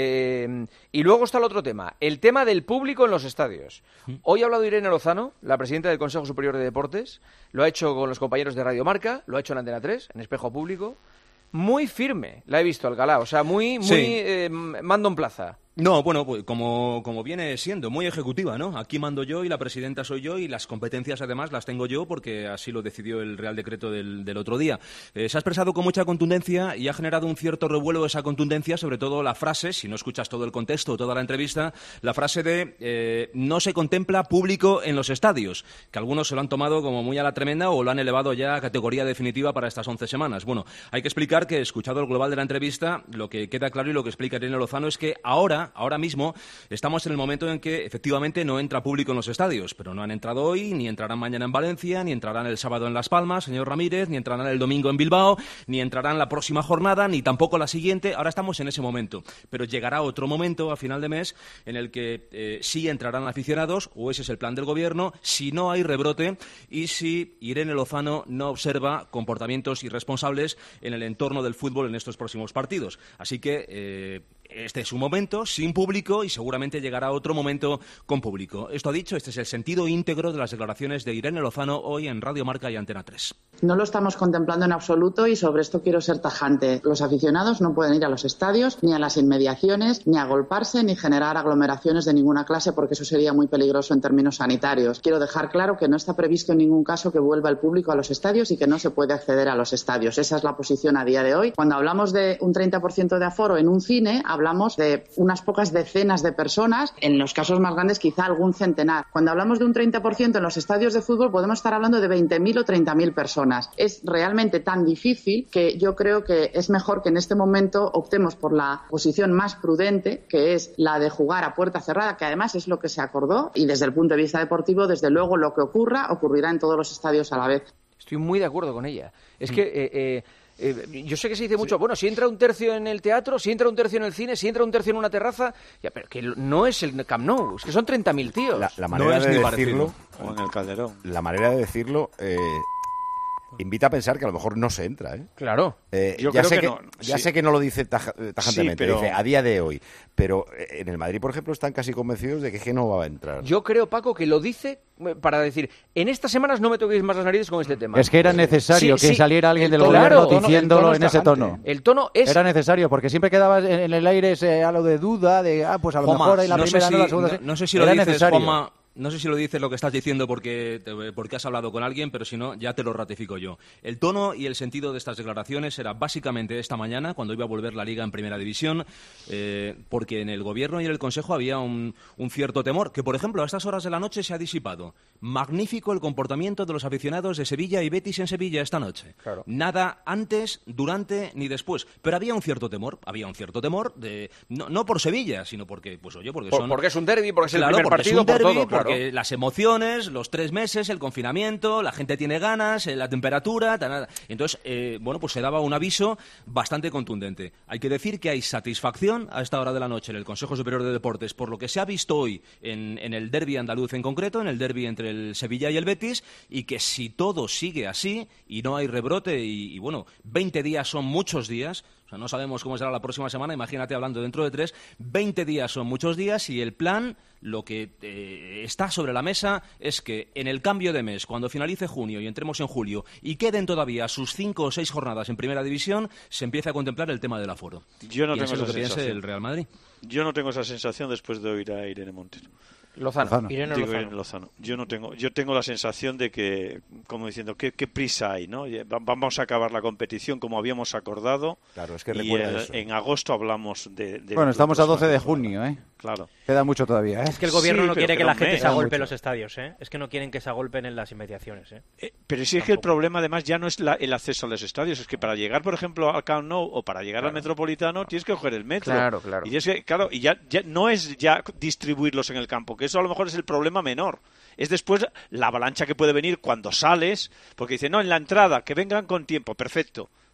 Eh, y luego está el otro tema, el tema del público en los estadios. Hoy ha hablado Irene Lozano, la presidenta del Consejo Superior de Deportes, lo ha hecho con los compañeros de Radio Marca, lo ha hecho en Antena tres, en Espejo Público. Muy firme, la he visto, Alcalá, o sea, muy, muy Sí. eh, mando en plaza. No, bueno, pues como, como viene siendo, muy ejecutiva, ¿no? Aquí mando yo y la presidenta soy yo y las competencias además las tengo yo porque así lo decidió el Real Decreto del, del otro día. Eh, se ha expresado con mucha contundencia y ha generado un cierto revuelo esa contundencia, sobre todo la frase, si no escuchas todo el contexto o toda la entrevista, la frase de eh, no se contempla público en los estadios, que algunos se lo han tomado como muy a la tremenda o lo han elevado ya a categoría definitiva para estas once semanas. Bueno, hay que explicar que, escuchado el global de la entrevista, lo que queda claro y lo que explica Irene Lozano es que ahora Ahora mismo estamos en el momento en que efectivamente no entra público en los estadios, pero no han entrado hoy, ni entrarán mañana en Valencia, ni entrarán el sábado en Las Palmas, señor Ramírez, ni entrarán el domingo en Bilbao, ni entrarán la próxima jornada, ni tampoco la siguiente. Ahora estamos en ese momento, pero llegará otro momento a final de mes en el que eh, sí entrarán aficionados, o ese es el plan del gobierno, si no hay rebrote y si Irene Lozano no observa comportamientos irresponsables en el entorno del fútbol en estos próximos partidos. Así que eh, este es un momento sin público y seguramente llegará otro momento con público. Esto ha dicho, este es el sentido íntegro de las declaraciones de Irene Lozano hoy en Radio Marca y Antena tres. No lo estamos contemplando en absoluto y sobre esto quiero ser tajante. Los aficionados no pueden ir a los estadios, ni a las inmediaciones, ni agolparse, ni generar aglomeraciones de ninguna clase porque eso sería muy peligroso en términos sanitarios. Quiero dejar claro que no está previsto en ningún caso que vuelva el público a los estadios y que no se puede acceder a los estadios. Esa es la posición a día de hoy. Cuando hablamos de un treinta por ciento de aforo en un cine, hablamos de unas pocas decenas de personas, en los casos más grandes quizá algún centenar. Cuando hablamos de un treinta por ciento en los estadios de fútbol podemos estar hablando de veinte mil o treinta mil personas. Es realmente tan difícil que yo creo que es mejor que en este momento optemos por la posición más prudente, que es la de jugar a puerta cerrada, que además es lo que se acordó y desde el punto de vista deportivo, desde luego lo que ocurra, ocurrirá en todos los estadios a la vez. Estoy muy de acuerdo con ella. Es que... Eh, eh... Eh, yo sé que se dice mucho, bueno, si entra un tercio en el teatro, si entra un tercio en el cine, si entra un tercio en una terraza, ya, pero que no es el Camp Nou, es que son treinta mil tíos. La, la manera no de es decirlo, o en el Calderón. La manera de decirlo eh, invita a pensar que a lo mejor no se entra, ¿eh? Claro. Eh, Yo ya creo sé que que, no, ya sí. sé que no lo dice taja, tajantemente, Sí, pero- dice a día de hoy, pero eh, en el Madrid, por ejemplo, están casi convencidos de que, que no va a entrar. Yo creo, Paco, que lo dice eh, para decir, en estas semanas no me toquéis más las narices con este tema. Es que era necesario Sí, que sí, saliera alguien el del tono- gobierno el tono- el diciéndolo tono en es ese tajante. tono. El tono es... Era necesario, porque siempre quedaba en, en el aire ese halo de duda, de, ah, pues a lo Juanma, mejor en la no primera sé no, la si- segunda no- sí. no sé si lo Era dices, necesario. Juanma, no sé si lo dices lo que estás diciendo porque, te- porque has hablado con alguien, pero si no, ya te lo ratifico yo. El tono y el sentido de estas declaraciones era básicamente esta mañana, cuando iba a volver la Liga en Primera División, eh, porque en el Gobierno y en el Consejo había un, un cierto temor, que por ejemplo a estas horas de la noche se ha disipado. Magnífico el comportamiento de los aficionados de Sevilla y Betis en Sevilla esta noche. Claro. Nada antes, durante ni después. Pero había un cierto temor, había un cierto temor, de no, no por Sevilla, sino porque, pues oye, porque Por- son... porque es un derbi, porque es el Claro, primer porque es partido, un por derbi, todo, claro. porque las emociones, los tres meses, el confinamiento, la gente tiene ganas, eh, la temperatura, tal, entonces, eh, bueno, pues se daba un aviso bastante contundente. Hay que decir que hay satisfacción a esta hora de la noche en el Consejo Superior de Deportes por lo que se ha visto hoy en, en el derbi andaluz en concreto, en el derbi entre el Sevilla y el Betis, y que si todo sigue así y no hay rebrote y, y bueno, veinte días son muchos días. O sea, no sabemos cómo será la próxima semana, imagínate hablando dentro de tres, veinte días son muchos días y el plan, lo que eh, está sobre la mesa es que en el cambio de mes, cuando finalice junio y entremos en julio y queden todavía sus cinco o seis jornadas en Primera División, se empiece a contemplar el tema del aforo. Yo no Piense tengo lo esa que piense sensación. el Real Madrid. Yo no tengo esa sensación después de oír a Irene Montero. Lozano. Lozano. Irene Digo, Lozano. Irene Lozano. Yo no tengo, yo tengo la sensación de que, como diciendo, ¿qué, qué prisa hay, ¿no? Va- Vamos a acabar la competición como habíamos acordado. Claro, es que y recuerda el- eso. en agosto hablamos de. de Bueno, estamos a los doce de próximos junio, ¿eh? Claro. Queda mucho todavía, ¿eh? Es que el gobierno Sí, no pero quiere que queda la un gente mes. se agolpe en mucho. los estadios, ¿eh? Es que no quieren que se agolpen en las inmediaciones, ¿eh? Eh, Pero sí es que el problema además ya no es la- el acceso a los estadios, es que para llegar, por ejemplo, al Camp Nou o para llegar al Metropolitano tienes que coger el metro. Claro, claro. Y es que, claro, y ya, ya no es ya distribuirlos en el campo, que eso a lo mejor es el problema menor. Es después la avalancha que puede venir cuando sales, porque dicen, no, en la entrada, que vengan con tiempo, perfecto.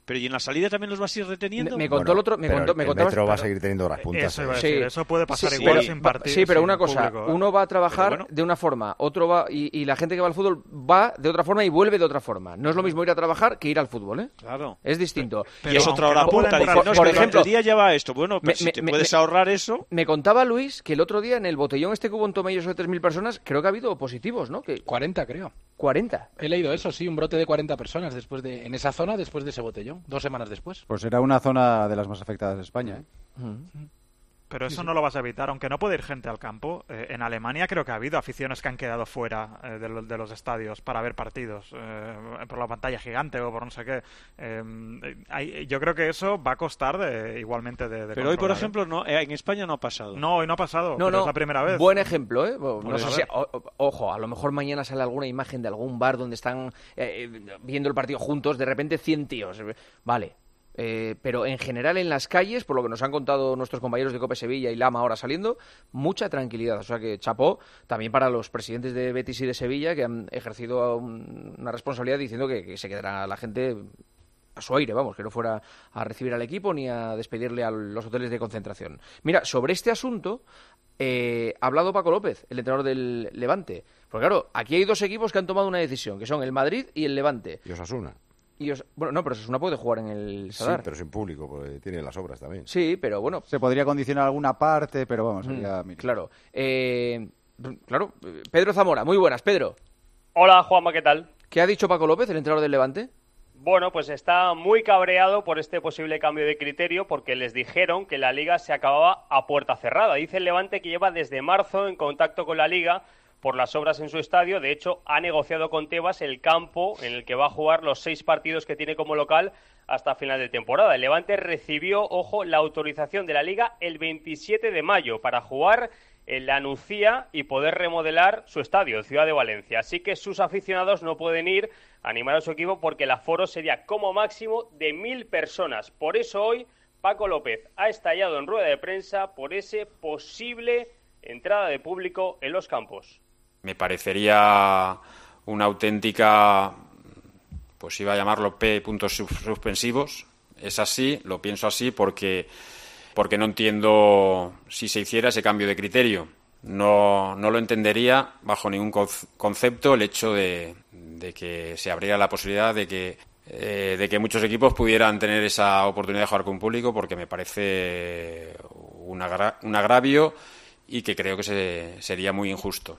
Pero ¿y en la salida también los vas a ir reteniendo? Me, me contó bueno, el otro... Me contó, me el contabas, metro va a pero, seguir teniendo las puntas. Eso, ¿eh? sí, decir, eso puede pasar sí, igual sí, sin partido. Sí, pero una cosa, público, ¿eh? uno va a trabajar bueno. de una forma, otro va... Y, y la gente que va al fútbol va de otra forma y vuelve de otra forma. No es lo mismo ir a trabajar que ir al fútbol, ¿eh? Claro. Es distinto. Pero, y es otra hora no punta. Dice, por, no, es por que ejemplo, el día ya va esto. Bueno, pero me, si te me, puedes me, ahorrar eso... Me contaba Luis que el otro día en el botellón este que hubo en Tomellos de tres mil personas, creo que ha habido positivos, ¿no? Que... cuarenta, creo. ¿cuarenta? He leído eso, sí, un brote de cuarenta personas después de en esa zona después de ese botellón, dos semanas después. Pues era una zona de las más afectadas de España, ¿eh? Uh-huh. Pero eso sí, sí. no lo vas a evitar, aunque no puede ir gente al campo. Eh, en Alemania creo que ha habido aficiones que han quedado fuera eh, de, lo, de los estadios para ver partidos, eh, por la pantalla gigante o por no sé qué. Eh, hay, yo creo que eso va a costar de, igualmente de, de Pero hoy, por ejemplo, no, eh, en España no ha pasado. No, hoy no ha pasado, no, pero no, es la primera vez. Buen ejemplo, ¿eh? No pues sé si, o, ojo, a lo mejor mañana sale alguna imagen de algún bar donde están eh, viendo el partido juntos, de repente cien tíos. Vale. Eh, pero en general en las calles, por lo que nos han contado nuestros compañeros de Cope Sevilla y Lama ahora saliendo, mucha tranquilidad. O sea que chapó también para los presidentes de Betis y de Sevilla que han ejercido un, una responsabilidad diciendo que, que se quedará la gente a su aire, vamos, que no fuera a recibir al equipo ni a despedirle a los hoteles de concentración. Mira, sobre este asunto eh, ha hablado Paco López, el entrenador del Levante. Porque claro, aquí hay dos equipos que han tomado una decisión, que son el Madrid y el Levante. Y Osasuna. Y os... Bueno, no, pero Osasuna puede jugar en el Sadar. Sí, pero sin público, porque tiene las obras también. Sí, pero bueno. Se podría condicionar alguna parte, pero vamos, sería... Mm, claro. Eh, claro, Pedro Zamora, muy buenas, Pedro. Hola, Juanma, ¿qué tal? ¿Qué ha dicho Paco López, el entrenador del Levante? Bueno, pues está muy cabreado por este posible cambio de criterio porque les dijeron que la Liga se acababa a puerta cerrada. Dice el Levante que lleva desde marzo en contacto con la Liga por las obras en su estadio. De hecho, ha negociado con Tebas el campo en el que va a jugar los seis partidos que tiene como local hasta final de temporada. El Levante recibió, ojo, la autorización de la Liga el veintisiete de mayo para jugar en la Nucía y poder remodelar su estadio, el Ciudad de Valencia. Así que sus aficionados no pueden ir a animar a su equipo porque el aforo sería como máximo de mil personas. Por eso hoy Paco López ha estallado en rueda de prensa por ese posible entrada de público en los campos. Me parecería una auténtica, pues iba a llamarlo P puntos suspensivos. Es así, lo pienso así porque, porque no entiendo si se hiciera ese cambio de criterio. No, no lo entendería bajo ningún concepto el hecho de, de que se abriera la posibilidad de que, eh, de que muchos equipos pudieran tener esa oportunidad de jugar con público, porque me parece un, agra- un agravio y que creo que se, sería muy injusto.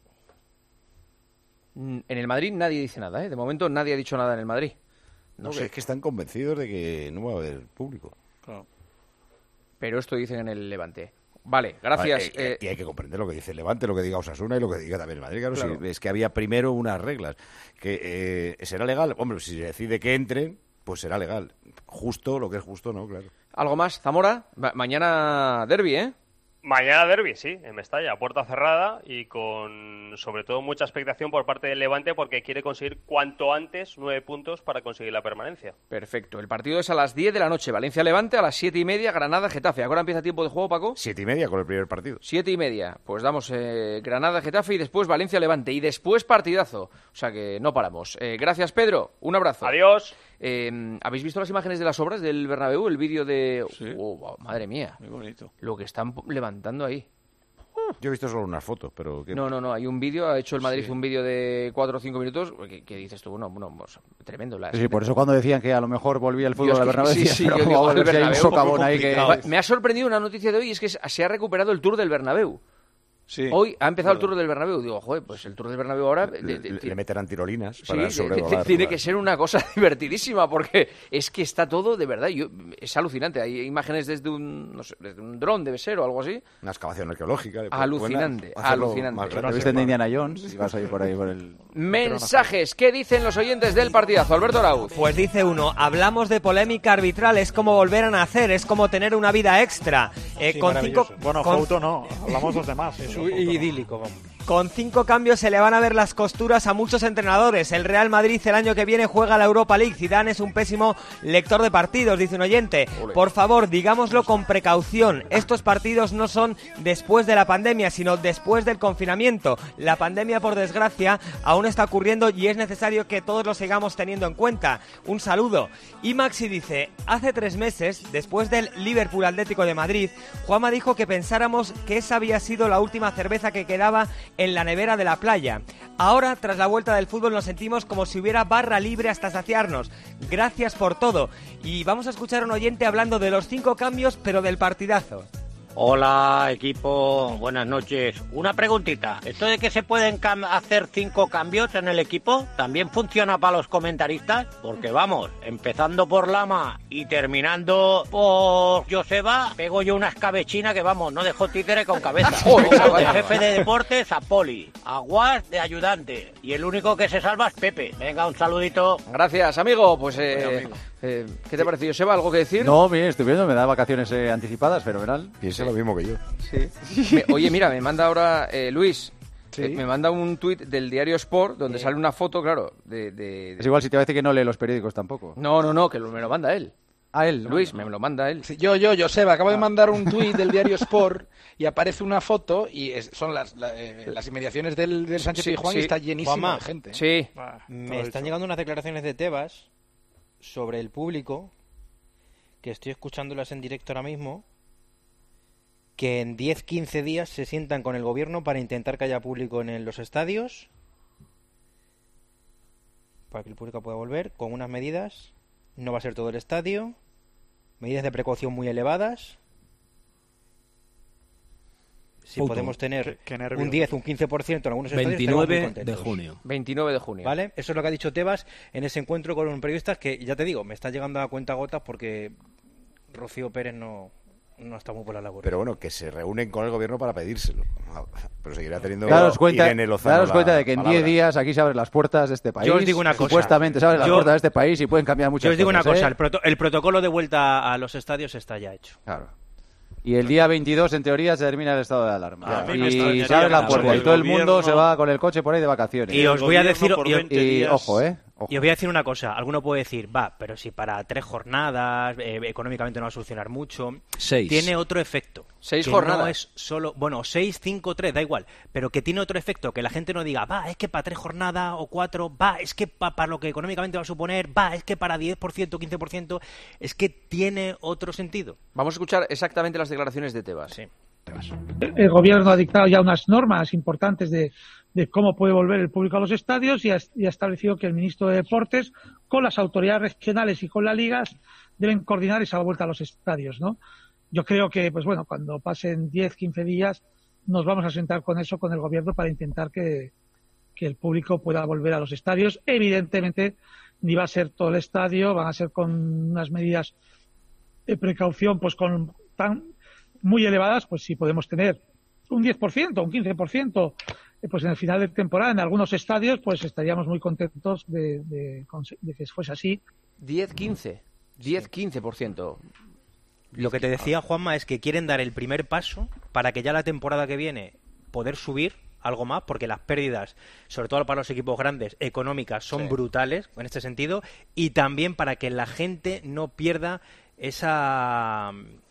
En el Madrid nadie dice nada, ¿eh? De momento nadie ha dicho nada en el Madrid. No, no sé, es que están convencidos de que no va a haber público. Claro. Pero esto dicen en el Levante. Vale, gracias. Vale, eh, y hay que comprender lo que dice el Levante, lo que diga Osasuna y lo que diga también el Madrid. Claro, claro. Si, es que había primero unas reglas. Que eh, será legal. Hombre, si se decide que entren, pues será legal. Justo, lo que es justo, ¿no? Claro. ¿Algo más, Zamora? Ma- mañana derbi, ¿eh? Mañana derbi, sí, en Mestalla, a puerta cerrada y con, sobre todo, mucha expectación por parte del Levante porque quiere conseguir cuanto antes nueve puntos para conseguir la permanencia. Perfecto. El partido es a las diez de la noche. Valencia-Levante a las siete y media. Granada-Getafe. ¿Ahora empieza tiempo de juego, Paco? Siete y media con el primer partido. Siete y media. Pues damos eh, Granada-Getafe y después Valencia-Levante. Y después partidazo. O sea que no paramos. Eh, gracias, Pedro. Un abrazo. Adiós. Eh, ¿Habéis visto las imágenes de las obras del Bernabéu? El vídeo de... Sí. Oh, wow, madre mía. Muy bonito. Lo que están levantando ahí. Yo he visto solo unas fotos, pero... ¿qué? No, no, no. Hay un vídeo, ha hecho el Madrid Sí. un vídeo de cuatro o cinco minutos que, que dices tú, bueno, bueno, pues, tremendo. La, Sí, por eso cuando decían que a lo mejor volvía el fútbol Dios, al Bernabéu, sí, sí, pero yo digo, vamos a ver el si hay un Bernabéu, socavón ahí que... Me ha sorprendido una noticia de hoy, es que se ha recuperado el Tour del Bernabéu. Sí, Hoy ha empezado claro. el Tour del Bernabéu. Digo, joder, pues el Tour del Bernabéu ahora... Le, de, de, le, de, le meterán tirolinas sí, para sobrevolar. Tiene que ser una cosa divertidísima porque es que está todo, de verdad, yo, es alucinante. Hay imágenes desde un, no sé, desde un dron, debe ser, o algo así. Una excavación arqueológica. Alucinante, alucinante. Lo viste en Indiana Jones y vas a ir por ahí por el... Mensajes, ¿qué dicen los oyentes del partidazo? Alberto Arauz. Pues dice uno, hablamos de polémica arbitral, es como volver a nacer, es como tener una vida extra. Eh, Sí, con maravilloso. cinco, Bueno, con... Fouto no, hablamos los demás. Es idílico, vamos. Con cinco cambios se le van a ver las costuras a muchos entrenadores. El Real Madrid el año que viene juega la Europa League. Zidane es un pésimo lector de partidos, dice un oyente. Por favor, digámoslo con precaución. Estos partidos no son después de la pandemia, sino después del confinamiento. La pandemia, por desgracia, aún está ocurriendo y es necesario que todos lo sigamos teniendo en cuenta. Un saludo. Y Maxi dice, hace tres meses, después del Liverpool Atlético de Madrid, Juanma dijo que pensáramos que esa había sido la última cerveza que quedaba en la nevera de la playa. Ahora, tras la vuelta del fútbol, nos sentimos como si hubiera barra libre hasta saciarnos. Gracias por todo. Y vamos a escuchar a un oyente hablando de los cinco cambios, pero del partidazo. Hola, equipo, buenas noches. Una preguntita, ¿esto de que se pueden cam- hacer cinco cambios en el equipo también funciona para los comentaristas? Porque vamos, empezando por Lama y terminando por Joseba, pego yo una escabechina que vamos, no dejo títere con cabeza. Pongo de jefe de deportes a Poli, a Guas de ayudante, y el único que se salva es Pepe. Venga, un saludito. Gracias, amigo. Pues eh, eh, ¿qué te parece, Joseba? ¿Algo que decir? No, bien, estoy viendo, me da vacaciones eh, anticipadas, fenomenal. Piensa lo mismo que yo. Sí. Me, oye, mira, me manda ahora eh, Luis, sí. eh, me manda un tuit del diario Sport donde sí. sale una foto, claro, de, de, de... Es igual si te parece que no lee los periódicos tampoco. No, no, no, que lo, me lo manda él. A él. Luis, no, no. me lo manda él. Sí, yo, yo, Joseba, acabo ah. de mandar un tuit del diario Sport y aparece una foto y es, son las, la, eh, las inmediaciones del, del Sánchez sí, Pizjuán sí. y está llenísimo Juanma, de gente. Sí. Ah, Me están eso. llegando unas declaraciones de Tebas sobre el público, que estoy escuchándolas en directo ahora mismo, que en diez a quince días se sientan con el gobierno para intentar que haya público en los estadios, para que el público pueda volver, con unas medidas, no va a ser todo el estadio, medidas de precaución muy elevadas. Si Auto. podemos tener qué, qué un diez, un quince por ciento en algunos estadios, veintinueve de junio. veintinueve de junio. ¿Vale? Eso es lo que ha dicho Tebas en ese encuentro con un periodista que, ya te digo, me está llegando a cuentagotas porque Rocío Pérez no... no está muy por la labor. Pero bueno, que se reúnen con el gobierno para pedírselo. Pero seguirá teniendo daros cuenta, Irene Lozano daros cuenta la de que en palabra. diez días aquí se abren las puertas de este país. Yo os digo una cosa. Supuestamente se abren las yo, puertas de este país y pueden cambiar muchas cosas. Yo os digo cosas, una cosa, ¿eh? el, proto el protocolo de vuelta a los estadios está ya hecho. Claro. Y el día veintidós, en teoría, se termina el estado de alarma. Ah, y se abre la puerta y todo el mundo se va con el coche por ahí de vacaciones. Y os voy a decir... Y, y, ojo, ¿eh? Ojo. Y os voy a decir una cosa. Alguno puede decir, va, pero si para tres jornadas, eh, económicamente no va a solucionar mucho. Seis. Tiene otro efecto. Seis que jornadas. No es solo... Bueno, seis, cinco, tres, da igual. Pero que tiene otro efecto. Que la gente no diga, va, es que para tres jornadas o cuatro, va, es que pa, para lo que económicamente va a suponer, va, es que para diez por ciento, quince por ciento, es que tiene otro sentido. Vamos a escuchar exactamente las declaraciones de Tebas. Sí. Tebas. El gobierno ha dictado ya unas normas importantes de, de cómo puede volver el público a los estadios y ha, y ha establecido que el ministro de Deportes, con las autoridades regionales y con las ligas, deben coordinar esa vuelta a los estadios, ¿no? Yo creo que, pues bueno, cuando pasen diez, quince días, nos vamos a sentar con eso, con el gobierno, para intentar que, que el público pueda volver a los estadios. Evidentemente, ni va a ser todo el estadio, van a ser con unas medidas de precaución, pues con tan muy elevadas, pues si podemos tener un diez por ciento, un quince por ciento, pues en el final de temporada, en algunos estadios, pues estaríamos muy contentos de, de, de que fuese así. diez, quince. diez, quince por ciento. Lo que te decía, Juanma, es que quieren dar el primer paso para que ya la temporada que viene poder subir algo más, porque las pérdidas, sobre todo para los equipos grandes, económicas, son sí. brutales en este sentido, y también para que la gente no pierda esa...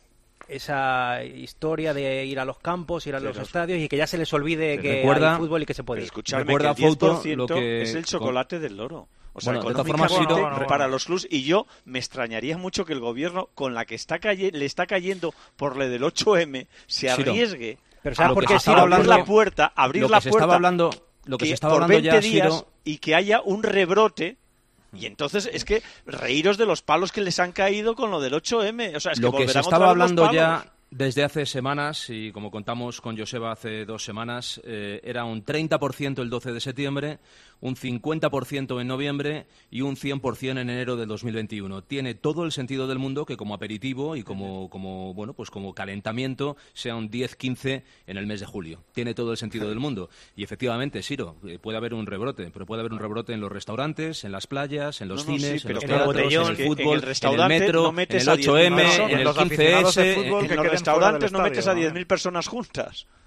esa historia de ir a los campos, ir a sí, los no. estadios y que ya se les olvide que recuerda, hay fútbol y que se puede ir. Escuchadme, que el diez por ciento lo que... es el chocolate del loro. O sea, bueno, económicamente de forma, no, para los clubs, y yo me extrañaría mucho que el gobierno, con la que está calle, le está cayendo por lo del ocho eme, se arriesgue sí, no. Pero ¿sabes por qué? Abrir la puerta, abrir lo que la se puerta estaba hablando, lo que, que se estaba por hablando veinte ya, días Ciro... y que haya un rebrote. Y entonces es que reíros de los palos que les han caído con lo del ocho eme. O sea, es lo que, que se estaba hablando ya desde hace semanas, y como contamos con Joseba hace dos semanas, eh, era un treinta por ciento el doce de septiembre, un cincuenta por ciento en noviembre y un cien por ciento en enero del dos mil veintiuno. Tiene todo el sentido del mundo que como aperitivo y como, como, bueno, pues como calentamiento sea un diez quince en el mes de julio. Tiene todo el sentido del mundo. Y efectivamente, Siro, puede haber un rebrote, pero puede haber un rebrote en los restaurantes, en las playas, en los no, no, cines, sí, en los teatros, en el fútbol, en el, en el metro, no en el ocho eme, en el quince ese... En los restaurantes no metes a diez mil personas juntas.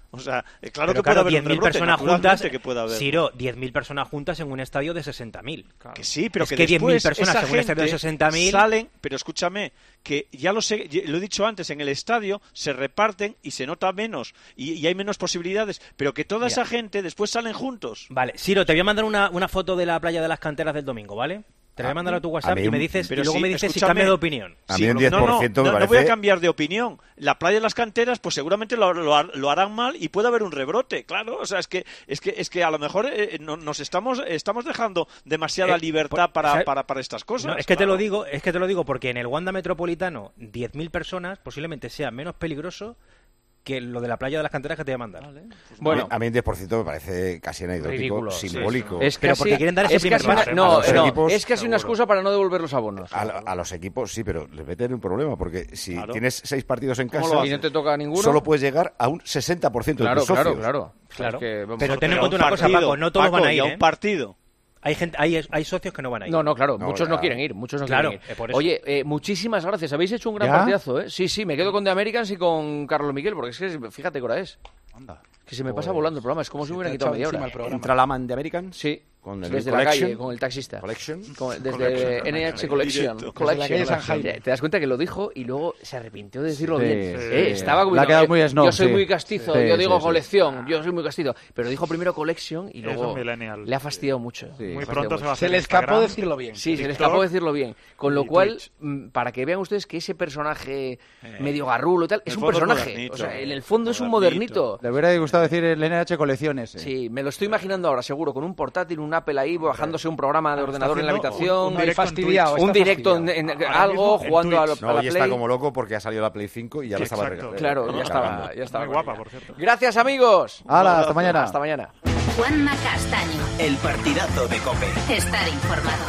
O sea, claro Pero que puede haber diez un mil rebrote, personas juntas, que puede haber. Ciro, diez mil personas juntas en un estadio de sesenta mil. Claro. Que sí, pero es que, que diez mil después personas esa en un estadio de sesenta mil salen, pero escúchame, que ya lo sé, lo he dicho antes, en el estadio se reparten y se nota menos y, y hay menos posibilidades, pero que toda Mira. esa gente después salen juntos. Vale, Ciro, te voy a mandar una, una foto de la playa de las canteras del domingo, ¿vale? Te la voy a mandar a tu WhatsApp mí, y me dices pero y luego sí, me dices si escúchame, cambia de opinión. A sí, mí un diez por ciento no, no, me no, no voy a parece- cambiar de opinión. La playa de las canteras, pues seguramente lo, lo, lo harán mal y puede haber un rebrote, claro. O sea, es que es que es que a lo mejor eh, no, nos estamos estamos dejando demasiada Eh, libertad por- para, ¿sabes? para, para estas cosas. No, es que te claro. lo digo, es que te lo digo porque en el Wanda Metropolitano diez mil personas posiblemente sea menos peligroso que lo de la playa de las canteras que te voy a mandar. Bueno, a mí un diez por ciento me parece casi anecdótico, Ridículo, simbólico. sí, es Pero casi- porque quieren dar ese es primer casi una- paso. a No, los no, equipos- es casi una excusa para no devolver los abonos. A, a los equipos sí, pero les meten un problema, porque si Claro. tienes seis partidos en ¿Cómo casa lo haces? ¿Y no te toca ninguno? solo puedes llegar a un sesenta por ciento Claro, de tus socios. claro, claro. Claro. Es que vamos Pero a- ten en Pero cuenta un una cosa, partido, Paco, no todos Paco, van a y ir, a un ¿eh? partido. Hay gente, hay, hay socios que no van a ir. No, no, claro, No, muchos ya. no quieren ir, muchos no Claro, quieren ir. eh, por eso. Oye, eh, muchísimas gracias, habéis hecho un gran ¿Ya? partidazo, ¿eh? Sí, sí, me quedo con The Americans y con Carlos Miguel, porque es que fíjate qué hora es. Que se me pasa Pues, volando el programa, es como si me hubieran quitado media hora. Entra la man de Americans. Sí. Con el Desde la Collection. calle, con el taxista. Collection. Con- desde Collection. N H Collection. Directo. Collection. Desde la calle San Jaime. Te, te das cuenta que lo dijo y luego se arrepintió de decirlo Sí, bien. sí. Eh, estaba como Le ha diciendo, quedado eh, muy snob, yo soy sí. muy castizo, Sí, yo sí, digo sí. colección, yo soy muy castizo. Pero dijo primero Collection y Es luego un millennial. le ha fastidiado mucho. Muy Le ha pronto fastidiado se va a mucho. hacer Se le escapó Instagram, decirlo bien. Sí, se le TikTok escapó decirlo bien. Con lo y cual, Twitch. mm, para que vean ustedes que ese personaje medio garrulo y tal, es el un fondo es personaje. modernito. O sea, en el fondo es un modernito. Le hubiera gustado decir el N H Colecciones. eh. Sí, me lo estoy imaginando ahora, seguro, con un portátil, un Apple ahí, bajándose un programa de ordenador en la haciendo habitación, un- un directo en fastidiado, Twitch. un Está directo en, fastidiado. en- Ahora algo, mismo en jugando a, la- Twitch. a No, la y Play. está como loco porque ha salido la Play cinco y ya lo estaba Exacto. Claro, ya estaba, cargando. ya estaba. Muy con guapa, ella. por cierto. Gracias, amigos. Hala, hasta mañana. Hasta mañana. Juanma Castaño. El partidazo de COPE. Estar informado.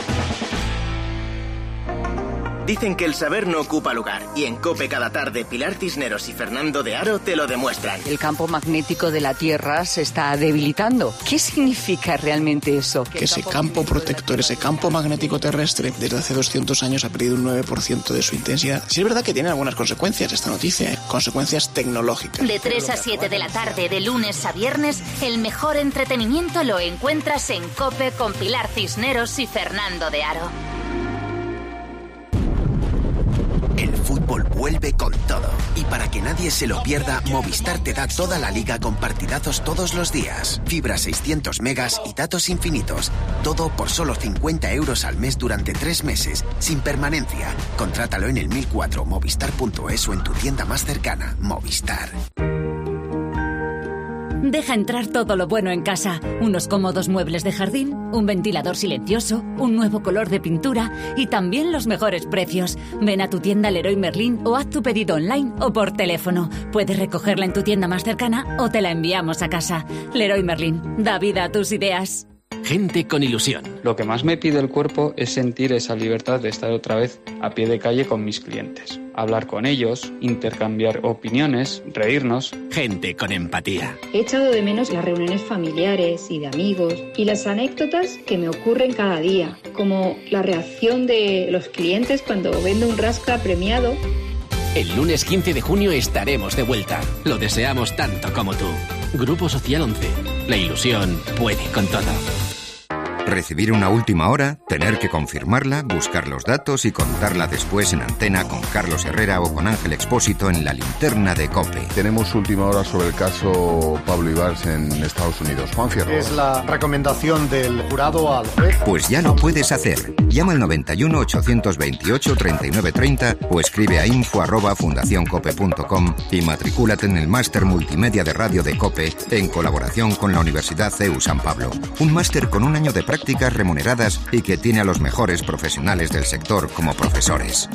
Dicen que el saber no ocupa lugar, y en COPE cada tarde Pilar Cisneros y Fernando de Aro te lo demuestran. El campo magnético de la Tierra se está debilitando. ¿Qué significa realmente eso? Que ese campo protector, ese campo magnético terrestre, desde hace doscientos años ha perdido un nueve por ciento de su intensidad. Sí es verdad que tiene algunas consecuencias esta noticia, ¿eh? Consecuencias tecnológicas. De tres a siete de la tarde, de lunes a viernes, el mejor entretenimiento lo encuentras en COPE con Pilar Cisneros y Fernando de Aro. El fútbol vuelve con todo. Y para que nadie se lo pierda, Movistar te da toda la liga con partidazos todos los días. Fibra seiscientos megas y datos infinitos. Todo por solo cincuenta euros al mes durante tres meses, sin permanencia. Contrátalo en el mil cuatro movistar punto es o en tu tienda más cercana. Movistar. Deja entrar todo lo bueno en casa. Unos cómodos muebles de jardín, un ventilador silencioso, un nuevo color de pintura y también los mejores precios. Ven a tu tienda Leroy Merlin o haz tu pedido online o por teléfono. Puedes recogerla en tu tienda más cercana o te la enviamos a casa. Leroy Merlin, da vida a tus ideas. Gente con ilusión. Lo que más me pide el cuerpo es sentir esa libertad de estar otra vez a pie de calle con mis clientes. Hablar con ellos, intercambiar opiniones, reírnos. Gente con empatía. He echado de menos las reuniones familiares y de amigos y las anécdotas que me ocurren cada día, como la reacción de los clientes cuando vendo un rasca premiado. El lunes quince de junio estaremos de vuelta. Lo deseamos tanto como tú. Grupo Social once. La ilusión puede con todo. Recibir una última hora, tener que confirmarla, buscar los datos y contarla después en antena con Carlos Herrera o con Ángel Expósito en la linterna de COPE. Tenemos última hora sobre el caso Pablo Ibarz en Estados Unidos. Juan Fierro. Es la recomendación del jurado al juez. Pues ya lo puedes hacer. Llama al noventa y uno, ochocientos veintiocho, treinta y nueve treinta o escribe a info arroba fundacioncope punto com y matricúlate en el máster multimedia de radio de COPE en colaboración con la Universidad C E U San Pablo. Un máster con un año de prácticas remuneradas y que tiene a los mejores profesionales del sector como profesores.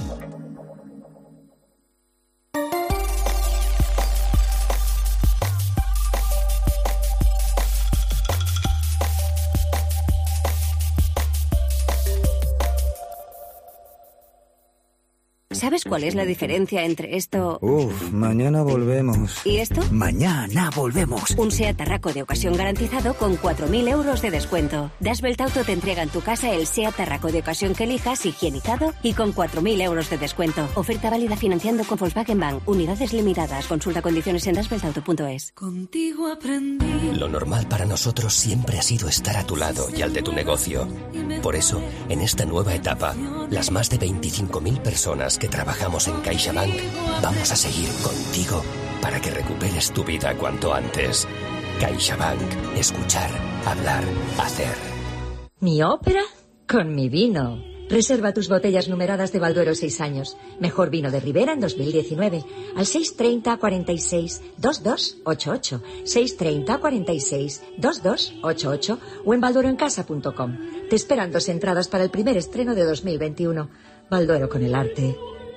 ¿Sabes cuál es la diferencia entre esto Uf, mañana volvemos. y esto? Mañana volvemos. Un SEAT Tarraco de ocasión garantizado con cuatro mil euros de descuento. Das Belt Auto te entrega en tu casa el SEAT Tarraco de ocasión que elijas, higienizado y con cuatro mil euros de descuento. Oferta válida financiando con Volkswagen Bank. Unidades limitadas. Consulta condiciones en das belt auto punto es. Contigo aprendí. Lo normal para nosotros siempre ha sido estar a tu lado y al de tu negocio. Por eso, en esta nueva etapa, las más de veinticinco mil personas que trabajamos en CaixaBank vamos a seguir contigo para que recuperes tu vida cuanto antes. CaixaBank. Escuchar, hablar, hacer. ¿Mi ópera? Con mi vino. Reserva tus botellas numeradas de Balduero seis años. Mejor vino de Ribera en dos mil diecinueve. Al seis treinta, cuarenta y seis, veintidós ochenta y ocho. seis treinta, cuarenta y seis, veintidós ochenta y ocho o en baldueroencasa punto com. Te esperan dos entradas para el primer estreno de dos mil veintiuno. Balduero con el arte.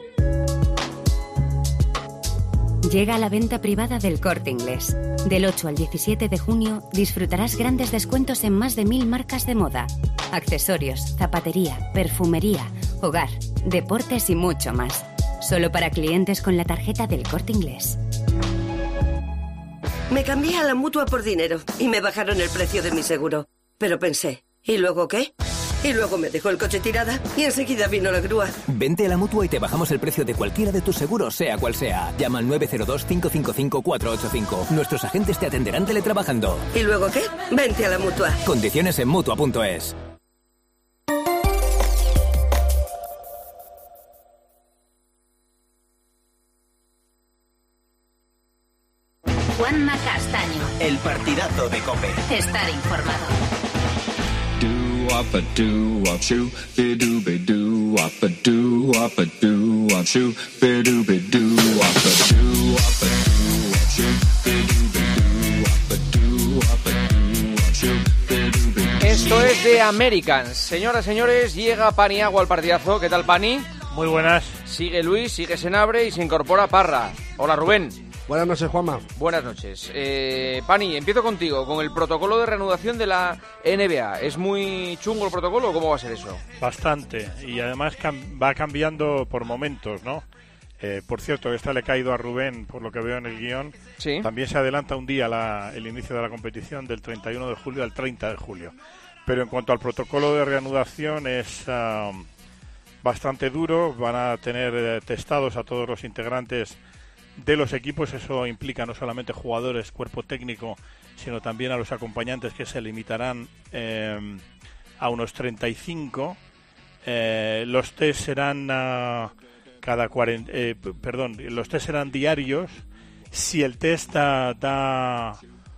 Llega a la venta privada del Corte Inglés. Del ocho al diecisiete de junio disfrutarás grandes descuentos en más de mil marcas de moda, accesorios, zapatería, perfumería, hogar, deportes y mucho más. Solo para clientes con la tarjeta del Corte Inglés. Me cambié a la Mutua por dinero y me bajaron el precio de mi seguro. Pero pensé, ¿y luego qué? Y luego me dejó el coche tirada y enseguida vino la grúa. Vente a la Mutua y te bajamos el precio de cualquiera de tus seguros, sea cual sea. Llama al nueve cero dos, cinco cinco cinco, cuatro ocho cinco. Nuestros agentes te atenderán teletrabajando. ¿Y luego qué? Vente a la Mutua. Condiciones en mutua punto es. Juanma Castaño. El partidazo de COPE. Estar informado. Esto es de Americans. Señoras, señores, llega Paniagua al partidazo. ¿Qué tal, Pani? Muy buenas. Sigue Luis, sigue Senabre y se incorpora Parra. Hola, Rubén. Buenas noches, Juanma. Buenas noches. Eh, Pani, empiezo contigo, con el protocolo de reanudación de la N B A. ¿Es muy chungo el protocolo o cómo va a ser eso? Bastante, y además cam- va cambiando por momentos, ¿no? Eh, por cierto, esta le ha caído a Rubén, por lo que veo en el guión. Sí. También se adelanta un día la, el inicio de la competición, del treinta y uno de julio al treinta de julio. Pero en cuanto al protocolo de reanudación, es uh, bastante duro. Van a tener eh, testados a todos los integrantes de los equipos. Eso implica no solamente jugadores, cuerpo técnico, sino también a los acompañantes, que se limitarán eh, a unos treinta y cinco. Eh, los test serán uh, cada cuarenta, eh, perdón, los test serán diarios. Si el test da, da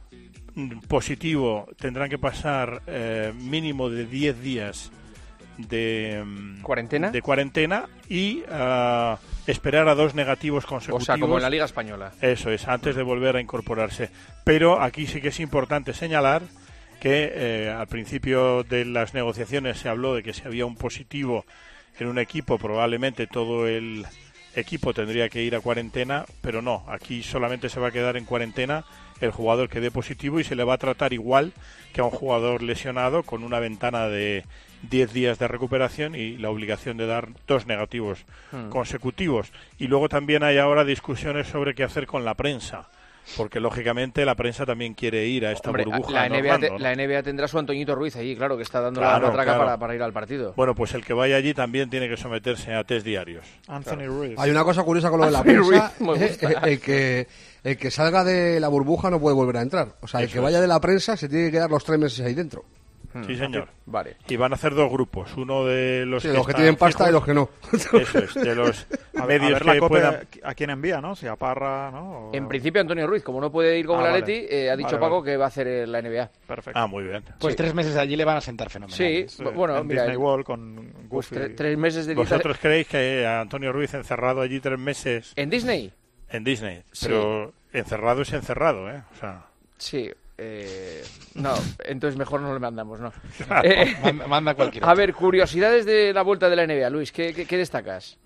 positivo, tendrán que pasar eh, mínimo de diez días de cuarentena, de cuarentena y uh, esperar a dos negativos consecutivos. O sea, como en la Liga Española. Eso es, antes de volver a incorporarse. Pero aquí sí que es importante señalar que eh, al principio de las negociaciones se habló de que si había un positivo en un equipo, probablemente todo el equipo tendría que ir a cuarentena, pero no, aquí solamente se va a quedar en cuarentena el jugador que dé positivo y se le va a tratar igual que a un jugador lesionado, con una ventana de diez días de recuperación y la obligación de dar dos negativos hmm. consecutivos. Y luego también hay ahora discusiones sobre qué hacer con la prensa, porque lógicamente la prensa también quiere ir a esta Hombre, burbuja. La N B A, Orlando, te, ¿no? la N B A tendrá su Antoñito Ruiz allí, claro, que está dando Claro, la matraca claro. para, para ir al partido. Bueno, pues el que vaya allí también tiene que someterse a test diarios. Anthony Claro. Ruiz. Hay una cosa curiosa con lo de la Anthony prensa. Ruiz, me eh, gusta. eh, el, que, el que salga de la burbuja no puede volver a entrar. O sea, el Eso que vaya es. de la prensa se tiene que quedar los tres meses ahí dentro. Sí, señor. Vale. Y van a hacer dos grupos. Uno de los Sí, que, los que están tienen pasta fijos. y los que no. Eso es, de los A ver, medios a ver la que Cope puedan... a quién envía, ¿no? Si a Parra, ¿no? O... En principio Antonio Ruiz, como no puede ir con Ah, el vale. Atleti, eh, ha dicho Vale, Paco vale. que va a hacer eh, la N B A. Perfecto. Ah, muy bien. Pues Sí. tres meses allí le van a sentar fenomenal. Sí, Sí, bueno, en mira, Disney el- World con pues Goofy. tre- tres meses de ¿Vosotros creéis que a Antonio Ruiz encerrado allí tres meses... ¿En Disney? En Disney. Sí. Pero encerrado es encerrado, ¿eh? O sea... Sí. Eh, no, entonces mejor no le mandamos, ¿no? Claro, Eh, manda, manda cualquiera. A ver, curiosidades de la vuelta de la N B A, Luis, ¿qué, qué, qué destacas?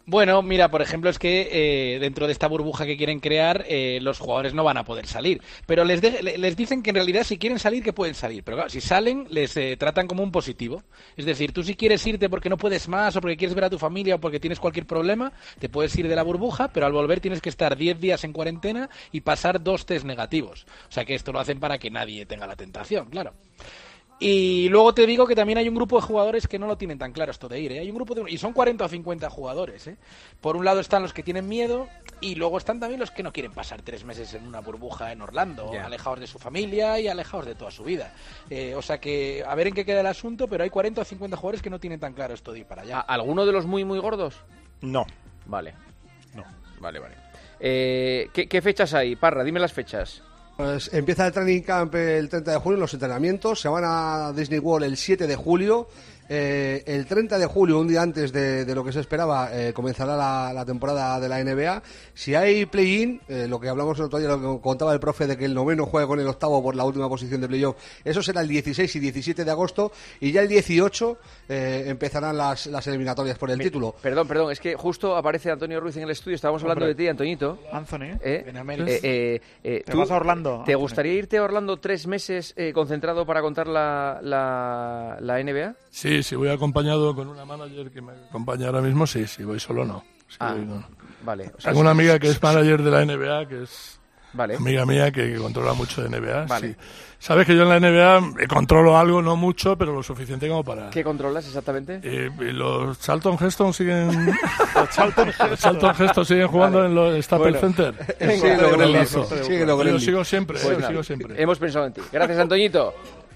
Bueno, mira, por ejemplo, es que eh, dentro de esta burbuja que quieren crear, eh, los jugadores no van a poder salir. Pero les, de, les dicen que en realidad si quieren salir, que pueden salir. Pero claro, si salen, les eh, tratan como un positivo. Es decir, tú si quieres irte porque no puedes más, o porque quieres ver a tu familia, o porque tienes cualquier problema, te puedes ir de la burbuja, pero al volver tienes que estar diez días en cuarentena y pasar dos test negativos. O sea que esto lo hacen para que nadie tenga la tentación, claro. Y luego te digo que también hay un grupo de jugadores que no lo tienen tan claro esto de ir, ¿eh? Hay un grupo de... y son cuarenta o cincuenta jugadores, ¿eh? Por un lado están los que tienen miedo y luego están también los que no quieren pasar tres meses en una burbuja en Orlando, yeah. alejados de su familia y alejados de toda su vida. Eh, o sea que a ver en qué queda el asunto, pero hay cuarenta o cincuenta jugadores que no tienen tan claro esto de ir para allá. ¿Alguno de los muy muy gordos? No. Vale. No. Vale, vale. Eh, ¿qué, ¿Qué fechas hay, Parra? Dime las fechas. Pues empieza el training camp el treinta de julio, los entrenamientos, se van a Disney World el siete de julio, eh, el treinta de julio, un día antes de, de lo que se esperaba, eh, comenzará la, la temporada de la N B A. Si hay play-in, eh, lo que hablamos el otro día, lo que contaba el profe de que el noveno juega con el octavo por la última posición de playoff, eso será el dieciséis y diecisiete de agosto, y ya el dieciocho eh, empezarán las, las eliminatorias por el Mi, título. Perdón, perdón, es que justo aparece Antonio Ruiz en el estudio, estábamos hablando Hombre. de ti, Antoñito. Anthony, eh, en América. Eh, eh, eh, ¿Te vas a Orlando? ¿Te Anthony. gustaría irte a Orlando tres meses eh, concentrado para contar la, la, la N B A? Sí, sí, voy acompañado con una manager que me acompaña ahora mismo, sí, sí, voy solo no. Sí, ah, voy, no. Vale. O sea, Tengo una amiga que es manager de la N B A, que es vale. amiga mía que, que controla mucho de N B A. Vale. Sí. Sabes que yo en la N B A controlo algo, no mucho, pero lo suficiente como para... ¿Qué controlas exactamente? Eh, los Charlton Heston siguen... los Charlton, Charlton Heston siguen jugando vale. en los Staples bueno. Center. Sí, lo lo sí, lo sigo siempre, pues eh, lo sigo siempre. Hemos pensado en ti. Gracias, Antoñito.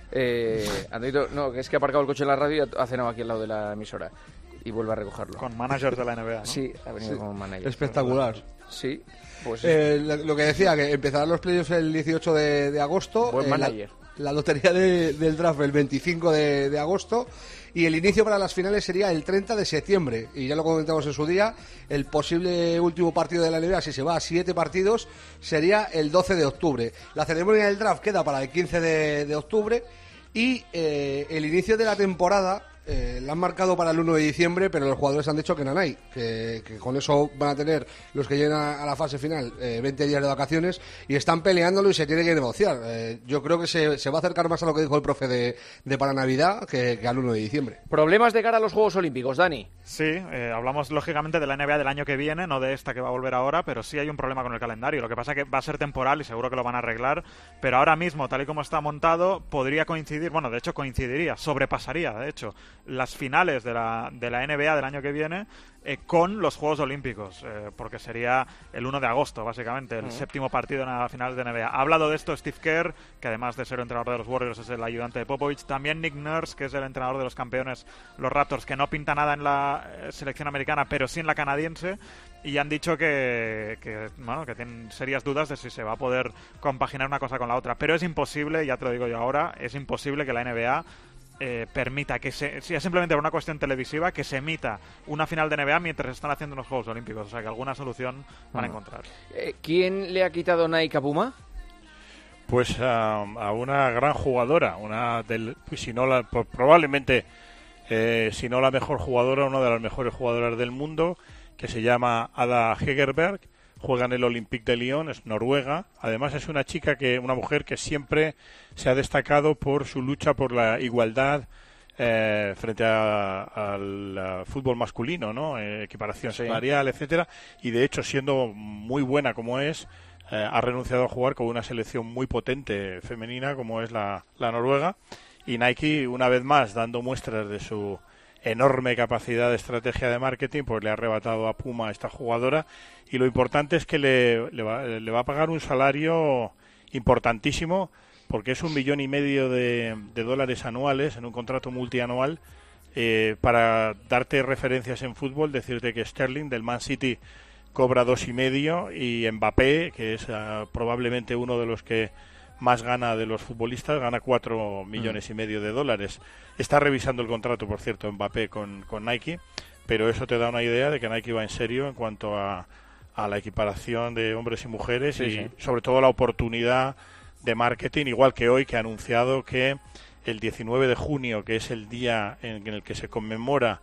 Eh, Antonito, no, es que ha aparcado el coche en la radio y ha cenado aquí al lado de la emisora y vuelve a recogerlo. Con managers de la N B A, ¿no? Sí, ha venido sí. con manager. Espectacular. Sí, pues... Eh, lo que decía, que empezarán los playoffs el dieciocho de, de agosto. Buen eh, manager. La, la lotería de, del draft el veinticinco de, de agosto. Y el inicio para las finales sería el treinta de septiembre. Y ya lo comentamos en su día, el posible último partido de la N B A, si se va a siete partidos, sería el doce de octubre. La ceremonia del draft queda para el quince de octubre. Y eh, el inicio de la temporada eh, la han marcado para el uno de diciembre, pero los jugadores han dicho que no hay, que, que con eso van a tener los que lleguen a, a la fase final eh, veinte días de vacaciones y están peleándolo y se tiene que negociar. Eh, yo creo que se, se va a acercar más a lo que dijo el profe de, de para Navidad que, que al uno de diciembre. ¿Problemas de cara a los Juegos Olímpicos, Dani? Sí, eh, hablamos lógicamente de la N B A del año que viene, no de esta que va a volver ahora, pero sí hay un problema con el calendario. Lo que pasa es que va a ser temporal y seguro que lo van a arreglar, pero ahora mismo, tal y como está montado, podría coincidir, bueno, de hecho coincidiría, sobrepasaría, de hecho, las finales de la, de la N B A del año que viene eh, con los Juegos Olímpicos, eh, porque sería el uno de agosto, básicamente, el uh-huh. séptimo partido en la final de N B A. Ha hablado de esto Steve Kerr, que además de ser el entrenador de los Warriors es el ayudante de Popovich, también Nick Nurse, que es el entrenador de los campeones, los Raptors, que no pinta nada en la eh, selección americana, pero sí en la canadiense, y han dicho que, que, bueno, que tienen serias dudas de si se va a poder compaginar una cosa con la otra, pero es imposible, ya te lo digo yo ahora, es imposible que la N B A Eh, permita que se, si es simplemente por una cuestión televisiva, que se emita una final de N B A mientras se están haciendo los Juegos Olímpicos. O sea que alguna solución van a encontrar. Eh, ¿Quién le ha quitado Nike a Puma? Pues a, a una gran jugadora, una del, si no la, probablemente eh, si no la mejor jugadora, una de las mejores jugadoras del mundo, que se llama Ada Hegerberg. Juega en el Olympique de Lyon, es noruega. Además es una chica, que una mujer que siempre se ha destacado por su lucha por la igualdad eh, frente al fútbol masculino, ¿no? Eh, equiparación sí. salarial, etcétera. Y de hecho, siendo muy buena como es, eh, ha renunciado a jugar con una selección muy potente femenina como es la, la noruega. Y Nike, una vez más, dando muestras de su enorme capacidad de estrategia de marketing, pues le ha arrebatado a Puma a esta jugadora, y lo importante es que le, le, va, le va a pagar un salario importantísimo, porque es un millón y medio de, de dólares anuales en un contrato multianual. Eh, para darte referencias en fútbol, decirte que Sterling del Man City cobra dos y medio, y Mbappé, que es uh, probablemente uno de los que más gana de los futbolistas, gana cuatro millones mm. y medio de dólares. Está revisando el contrato, por cierto, Mbappé con, con Nike, pero eso te da una idea de que Nike va en serio en cuanto a, a la equiparación de hombres y mujeres, sí, y sí. sobre todo la oportunidad de marketing, igual que hoy, que ha anunciado que el diecinueve de junio, que es el día en el que se conmemora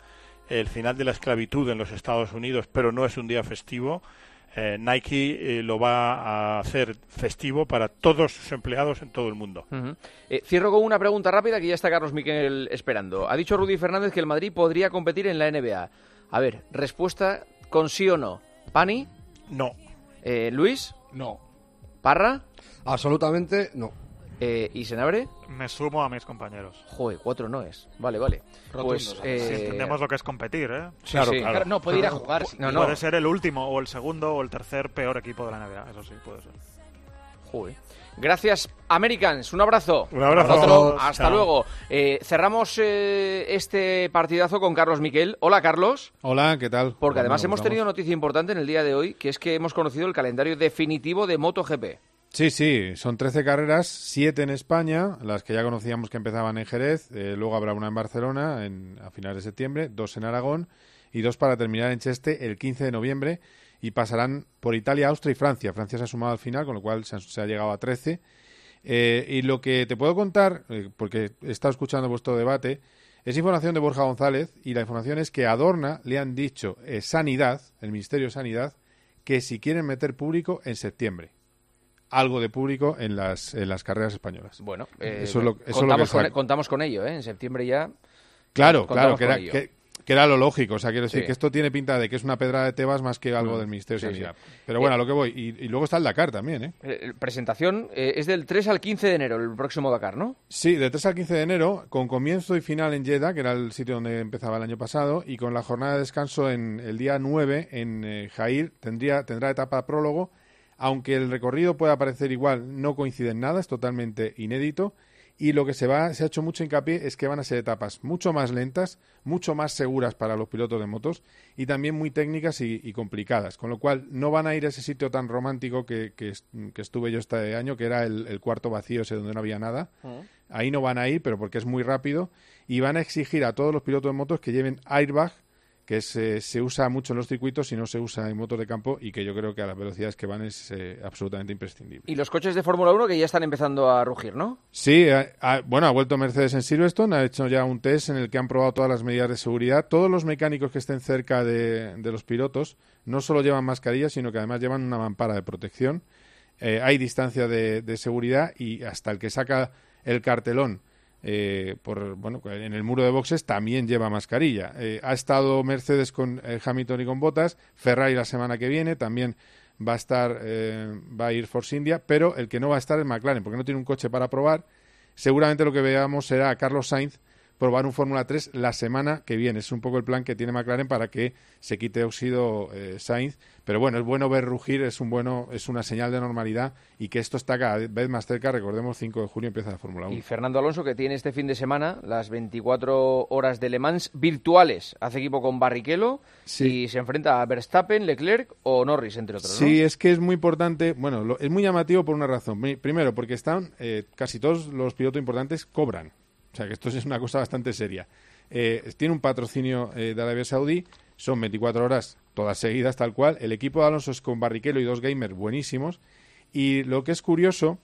el final de la esclavitud en los Estados Unidos, pero no es un día festivo, eh, Nike eh, lo va a hacer festivo para todos sus empleados en todo el mundo. Uh-huh. eh, cierro con una pregunta rápida que ya está Carlos Miquel esperando. Ha dicho Rudy Fernández que el Madrid podría competir en la N B A. A ver, respuesta con sí o no. ¿Pani? No. Eh, ¿Luis? No. ¿Parra? Absolutamente no. Eh, ¿Y Senabre? Me sumo a mis compañeros. Joder, cuatro no es. Vale, vale. Rotundos, pues eh... si entendemos lo que es competir, ¿eh? Sí, claro, sí. claro. No, puede ir a jugar. Sí. No, no. Puede ser el último, o el segundo, o el tercer peor equipo de la N B A. Eso sí, puede ser. Joder. Gracias, Americans. Un abrazo. Un abrazo. Otro. Hasta Chao. luego. Eh, cerramos eh, este partidazo con Carlos Miquel. Hola, Carlos. Hola, ¿qué tal? Porque bueno, además nos hemos vamos. tenido noticia importante en el día de hoy, que es que hemos conocido el calendario definitivo de MotoGP. Sí, sí, son trece carreras, siete en España, las que ya conocíamos que empezaban en Jerez, eh, luego habrá una en Barcelona en, a finales de septiembre, dos en Aragón y dos para terminar en Cheste el quince de noviembre y pasarán por Italia, Austria y Francia. Francia se ha sumado al final, con lo cual se ha, se ha llegado a trece. Eh, y lo que te puedo contar, eh, porque he estado escuchando vuestro debate, es información de Borja González y la información es que a Dorna le han dicho eh, Sanidad, el Ministerio de Sanidad, que si quieren meter público en septiembre. Algo de público en las en las carreras españolas. Bueno, eh, eso es lo, eso contamos, es lo que con, contamos con ello, ¿eh? En septiembre ya. Claro, claro, que era, que, que era lo lógico. O sea, quiero decir Sí. que esto tiene pinta de que es una pedrada de Tebas más que algo Mm, del Ministerio de sí, Sanidad. sí. Pero bueno, Eh, a lo que voy. Y, y luego está el Dakar también, ¿eh? Eh, presentación eh, es del tres al quince de enero, el próximo Dakar, ¿no? Sí, del tres al quince de enero, con comienzo y final en Jeddah, que era el sitio donde empezaba el año pasado, y con la jornada de descanso en el día nueve en eh, Jair, tendría, tendrá etapa prólogo. Aunque el recorrido pueda parecer igual, no coincide en nada, es totalmente inédito. Y lo que se va se ha hecho mucho hincapié es que van a ser etapas mucho más lentas, mucho más seguras para los pilotos de motos y también muy técnicas y, y complicadas. Con lo cual no van a ir a ese sitio tan romántico que, que, que estuve yo este año, que era el, el cuarto vacío ese donde no había nada. Uh-huh. Ahí no van a ir, pero porque es muy rápido. Y van a exigir a todos los pilotos de motos que lleven airbag, que es, eh, se usa mucho en los circuitos y no se usa en motos de campo y que yo creo que a las velocidades que van es eh, absolutamente imprescindible. Y los coches de Fórmula uno que ya están empezando a rugir, ¿no? Sí, ha, ha, bueno, ha vuelto Mercedes en Silverstone, ha hecho ya un test en el que han probado todas las medidas de seguridad. Todos los mecánicos que estén cerca de, de los pilotos no solo llevan mascarilla, sino que además llevan una mampara de protección. Eh, hay distancia de, de seguridad y hasta el que saca el cartelón Eh, por bueno en el muro de boxes también lleva mascarilla. Eh, ha estado Mercedes con eh, Hamilton y con Bottas, Ferrari la semana que viene también va a estar, eh, va a ir Force India, pero el que no va a estar es McLaren porque no tiene un coche para probar. Seguramente lo que veamos será a Carlos Sainz probar un Fórmula tres la semana que viene. Es un poco el plan que tiene McLaren para que se quite óxido eh, Sainz. Pero bueno, es bueno ver rugir, es un bueno, es una señal de normalidad y que esto está cada vez más cerca. Recordemos, cinco de junio empieza la Fórmula uno. Y Fernando Alonso, que tiene este fin de semana las veinticuatro horas de Le Mans virtuales. Hace equipo con Barrichello sí. y se enfrenta a Verstappen, Leclerc o Norris, entre otros. Sí, ¿no? Es que es muy importante. Bueno, lo, es muy llamativo por una razón. Primero, porque están eh, casi todos los pilotos importantes cobran. O sea, que esto es una cosa bastante seria. Eh, tiene un patrocinio eh, de Arabia Saudí, son veinticuatro horas, todas seguidas, tal cual. El equipo de Alonso es con Barrichello y dos gamers buenísimos. Y lo que es curioso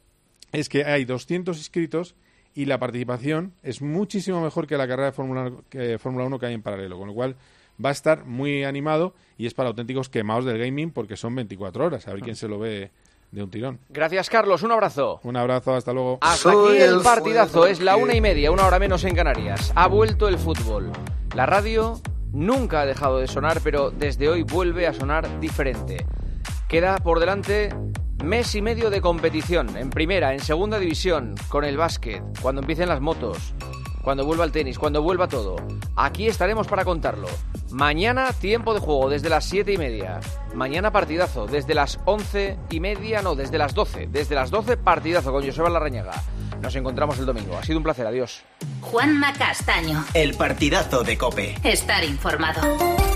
es que hay doscientos inscritos y la participación es muchísimo mejor que la carrera de Fórmula que Fórmula uno que hay en paralelo. Con lo cual va a estar muy animado y es para auténticos quemados del gaming porque son veinticuatro horas. A ver quién se lo ve de un tirón. Gracias, Carlos. Un abrazo. Un abrazo, hasta luego. Hasta aquí el partidazo. Es la una y media, una hora menos en Canarias. Ha vuelto el fútbol. La radio nunca ha dejado de sonar, pero desde hoy vuelve a sonar diferente. Queda por delante mes y medio de competición. En primera, en segunda división, con el básquet, cuando empiecen las motos, cuando vuelva el tenis, cuando vuelva todo. Aquí estaremos para contarlo. Mañana tiempo de juego desde las siete y media. Mañana partidazo desde las once y media, no, desde las doce. Desde las doce partidazo con Joseba Larrañaga. Nos encontramos el domingo. Ha sido un placer, adiós. Juanma Castaño. El partidazo de COPE. Estar informado.